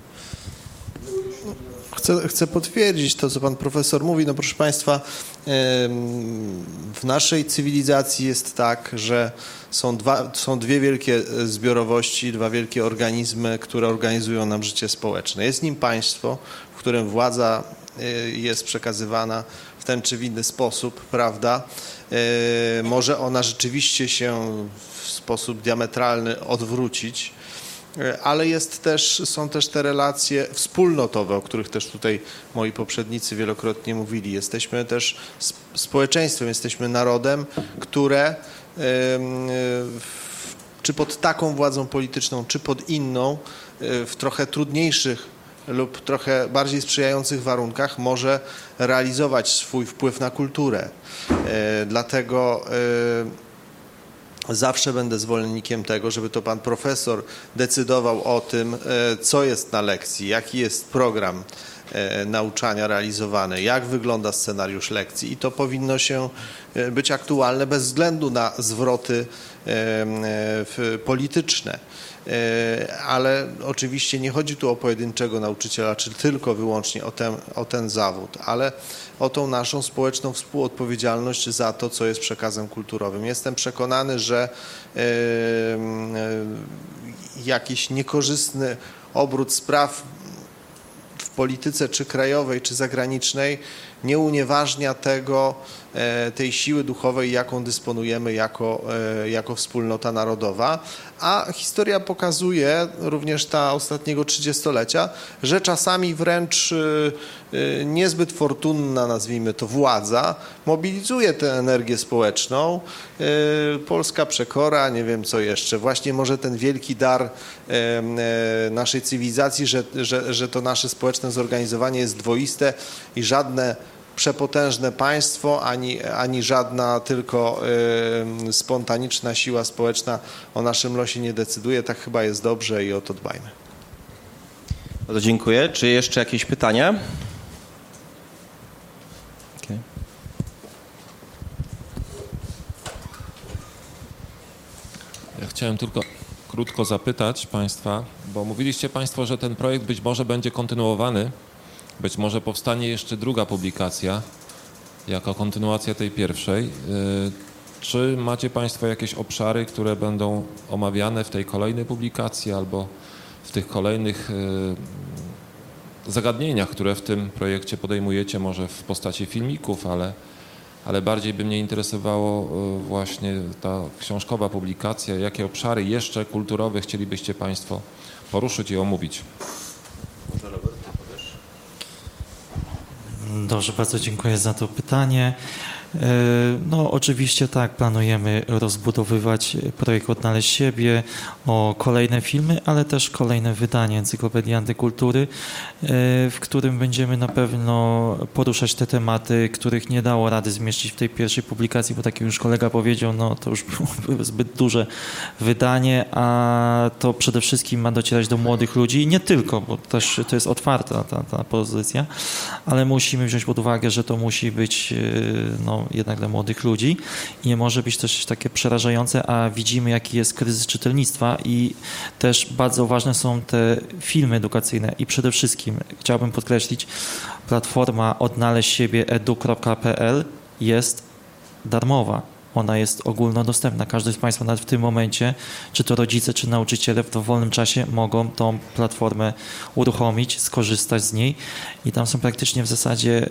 Chcę potwierdzić to, co pan profesor mówi. No proszę państwa, w naszej cywilizacji jest tak, że są dwie wielkie zbiorowości, dwa wielkie organizmy, które organizują nam życie społeczne. Jest nim państwo, w którym władza jest przekazywana w ten czy w inny sposób, prawda? Może ona rzeczywiście się w sposób diametralny odwrócić, ale są też te relacje wspólnotowe, o których też tutaj moi poprzednicy wielokrotnie mówili. Jesteśmy też społeczeństwem, jesteśmy narodem, które czy pod taką władzą polityczną, czy pod inną, w trochę trudniejszych lub trochę bardziej sprzyjających warunkach może realizować swój wpływ na kulturę. Dlatego zawsze będę zwolennikiem tego, żeby to pan profesor decydował o tym, co jest na lekcji, jaki jest program nauczania realizowany, jak wygląda scenariusz lekcji i to powinno się być aktualne bez względu na zwroty polityczne. Ale oczywiście nie chodzi tu o pojedynczego nauczyciela, czy tylko wyłącznie o ten zawód, ale o tą naszą społeczną współodpowiedzialność za to, co jest przekazem kulturowym. Jestem przekonany, że jakiś niekorzystny obrót spraw w polityce czy krajowej, czy zagranicznej nie unieważnia tej siły duchowej, jaką dysponujemy jako wspólnota narodowa, a historia pokazuje, również ta ostatniego 30-lecia, że czasami wręcz niezbyt fortunna, nazwijmy to, władza mobilizuje tę energię społeczną. Polska przekora, nie wiem co jeszcze, właśnie może ten wielki dar naszej cywilizacji, że to nasze społeczne zorganizowanie jest dwoiste i żadne przepotężne państwo, ani żadna tylko spontaniczna siła społeczna o naszym losie nie decyduje. Tak chyba jest dobrze i o to dbajmy. Bardzo dziękuję. Czy jeszcze jakieś pytania? Okay. Ja chciałem tylko krótko zapytać państwa, bo mówiliście państwo, że ten projekt być może będzie kontynuowany. Być może powstanie jeszcze druga publikacja jako kontynuacja tej pierwszej. Czy macie Państwo jakieś obszary, które będą omawiane w tej kolejnej publikacji albo w tych kolejnych zagadnieniach, które w tym projekcie podejmujecie, może w postaci filmików, ale bardziej by mnie interesowało właśnie ta książkowa publikacja, jakie obszary jeszcze kulturowe chcielibyście Państwo poruszyć i omówić? Dobrze, bardzo dziękuję za to pytanie. No oczywiście tak, planujemy rozbudowywać projekt Odnaleźć siebie o kolejne filmy, ale też kolejne wydanie Encyklopedii Antykultury, w którym będziemy na pewno poruszać te tematy, których nie dało rady zmieścić w tej pierwszej publikacji, bo tak jak już kolega powiedział, no to już było zbyt duże wydanie, a to przede wszystkim ma docierać do młodych ludzi i nie tylko, bo też to jest otwarta ta pozycja, ale musimy wziąć pod uwagę, że to musi być jednak dla młodych ludzi i nie może być też takie przerażające, a widzimy, jaki jest kryzys czytelnictwa i też bardzo ważne są te filmy edukacyjne i przede wszystkim chciałbym podkreślić, platforma Odnaleźć siebie edu.pl jest darmowa. Ona jest ogólnodostępna. Każdy z Państwa nawet w tym momencie, czy to rodzice, czy nauczyciele w dowolnym czasie mogą tą platformę uruchomić, skorzystać z niej i tam są praktycznie w zasadzie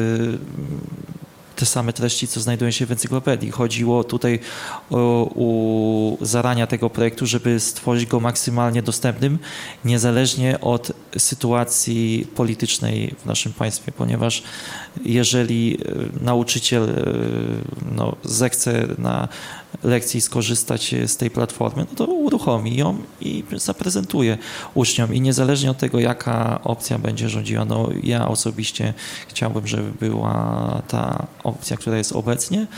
te same treści, co znajdują się w encyklopedii. Chodziło tutaj o zarania tego projektu, żeby stworzyć go maksymalnie dostępnym, niezależnie od sytuacji politycznej w naszym państwie, ponieważ jeżeli nauczyciel zechce na lekcji skorzystać z tej platformy, no to uruchomi ją i zaprezentuje uczniom. I niezależnie od tego, jaka opcja będzie rządziła, no ja osobiście chciałbym, żeby była ta opcja, która jest obecnie.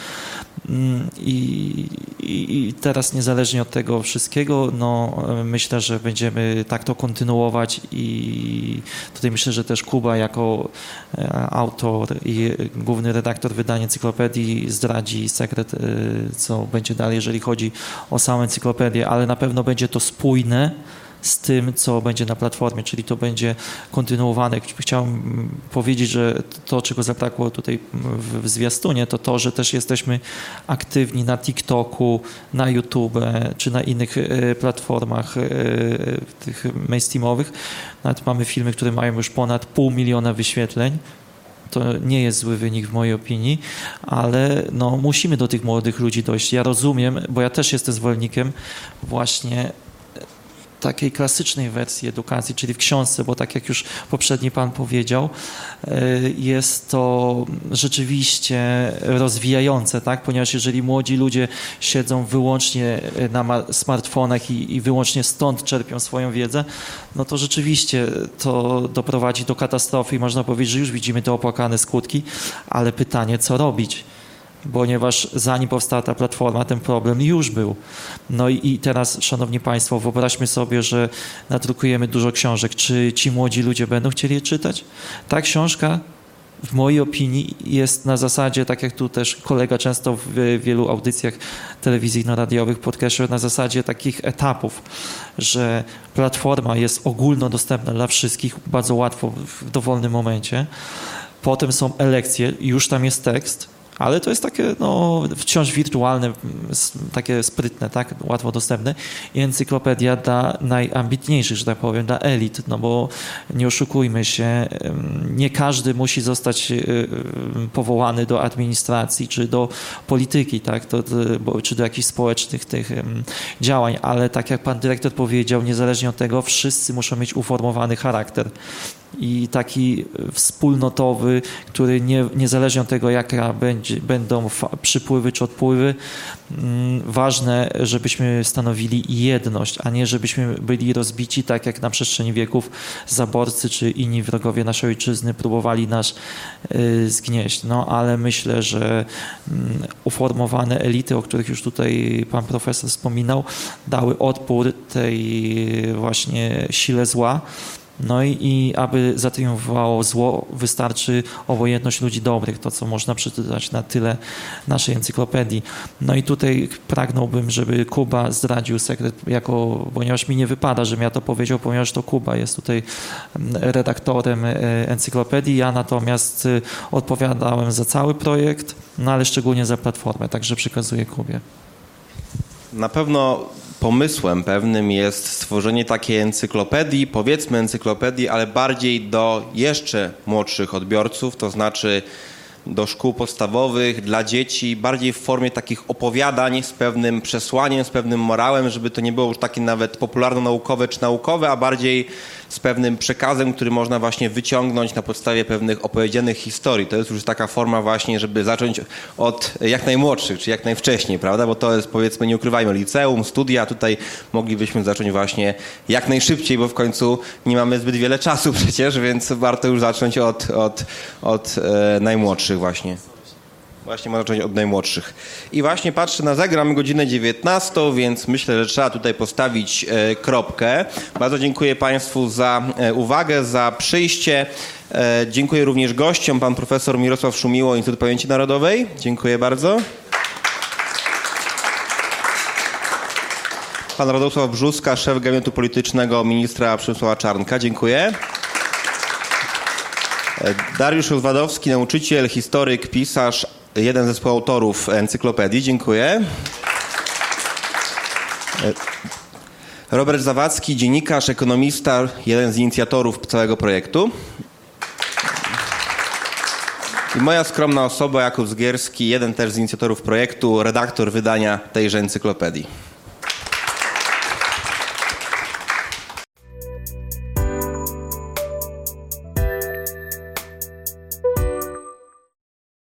I teraz niezależnie od tego wszystkiego, no myślę, że będziemy tak to kontynuować i tutaj myślę, że też Kuba jako autor i główny redaktor wydania encyklopedii zdradzi sekret, co będzie dalej, jeżeli chodzi o samą encyklopedię, ale na pewno będzie to spójne z tym, co będzie na platformie, czyli to będzie kontynuowane. Chciałem powiedzieć, że to, czego zabrakło tutaj w zwiastunie, to to, że też jesteśmy aktywni na TikToku, na YouTube, czy na innych platformach tych mainstreamowych. Nawet mamy filmy, które mają już ponad 500 000 wyświetleń. To nie jest zły wynik w mojej opinii, ale no, musimy do tych młodych ludzi dojść. Ja rozumiem, bo ja też jestem zwolennikiem właśnie takiej klasycznej wersji edukacji, czyli w książce, bo tak jak już poprzedni pan powiedział, jest to rzeczywiście rozwijające, tak? Ponieważ jeżeli młodzi ludzie siedzą wyłącznie na smartfonach i wyłącznie stąd czerpią swoją wiedzę, no to rzeczywiście to doprowadzi do katastrofy i można powiedzieć, że już widzimy te opłakane skutki, ale pytanie, co robić? Ponieważ zanim powstała ta platforma, ten problem już był. No i teraz, szanowni państwo, wyobraźmy sobie, że nadrukujemy dużo książek. Czy ci młodzi ludzie będą chcieli je czytać? Ta książka, w mojej opinii, jest na zasadzie, tak jak tu też kolega często w wielu audycjach telewizyjno-radiowych podkreślał, na zasadzie takich etapów, że platforma jest ogólnodostępna dla wszystkich, bardzo łatwo w dowolnym momencie. Potem są elekcje, już tam jest tekst, ale to jest takie wciąż wirtualne, takie sprytne, tak, łatwo dostępne. I encyklopedia dla najambitniejszych, że tak powiem, dla elit, no bo nie oszukujmy się, nie każdy musi zostać powołany do administracji czy do polityki, tak, czy do jakichś społecznych tych działań, ale tak jak pan dyrektor powiedział, niezależnie od tego, wszyscy muszą mieć uformowany charakter. I taki wspólnotowy, który niezależnie od tego, jaka będą przypływy czy odpływy, ważne, żebyśmy stanowili jedność, a nie żebyśmy byli rozbici, tak jak na przestrzeni wieków zaborcy czy inni wrogowie naszej ojczyzny próbowali nas zgnieść. No ale myślę, że uformowane elity, o których już tutaj pan profesor wspominał, dały odpór tej właśnie sile zła. No i aby zatriumfowało zło, wystarczy obojętność ludzi dobrych, to co można przeczytać na tyle naszej encyklopedii. No i tutaj pragnąłbym, żeby Kuba zdradził sekret, ponieważ mi nie wypada, żebym ja to powiedział, ponieważ to Kuba jest tutaj redaktorem encyklopedii, ja natomiast odpowiadałem za cały projekt, no ale szczególnie za platformę, także przekazuję Kubie. Na pewno pomysłem pewnym jest stworzenie takiej encyklopedii, powiedzmy encyklopedii, ale bardziej do jeszcze młodszych odbiorców, to znaczy do szkół podstawowych, dla dzieci, bardziej w formie takich opowiadań z pewnym przesłaniem, z pewnym morałem, żeby to nie było już takie nawet popularno-naukowe czy naukowe, a bardziej z pewnym przekazem, który można właśnie wyciągnąć na podstawie pewnych opowiedzianych historii. To jest już taka forma właśnie, żeby zacząć od jak najmłodszych, czy jak najwcześniej, prawda? Bo to jest, powiedzmy, nie ukrywajmy, liceum, studia, tutaj moglibyśmy zacząć właśnie jak najszybciej, bo w końcu nie mamy zbyt wiele czasu przecież, więc warto już zacząć od najmłodszych właśnie. Właśnie można zacząć od najmłodszych. I właśnie patrzę na zegar, mamy godzinę 19, więc myślę, że trzeba tutaj postawić kropkę. Bardzo dziękuję Państwu za uwagę, za przyjście. Dziękuję również gościom, pan profesor Mirosław Szumiło, Instytut Pamięci Narodowej. Dziękuję bardzo. Pan Radosław Brzuska, szef gabinetu politycznego ministra Przemysława Czarnka. Dziękuję. Dariusz Rozwadowski, nauczyciel, historyk, pisarz, jeden ze współautorów encyklopedii. Dziękuję. Robert Zawadzki, dziennikarz, ekonomista, jeden z inicjatorów całego projektu. I moja skromna osoba, Jakub Zgierski, jeden też z inicjatorów projektu, redaktor wydania tejże encyklopedii.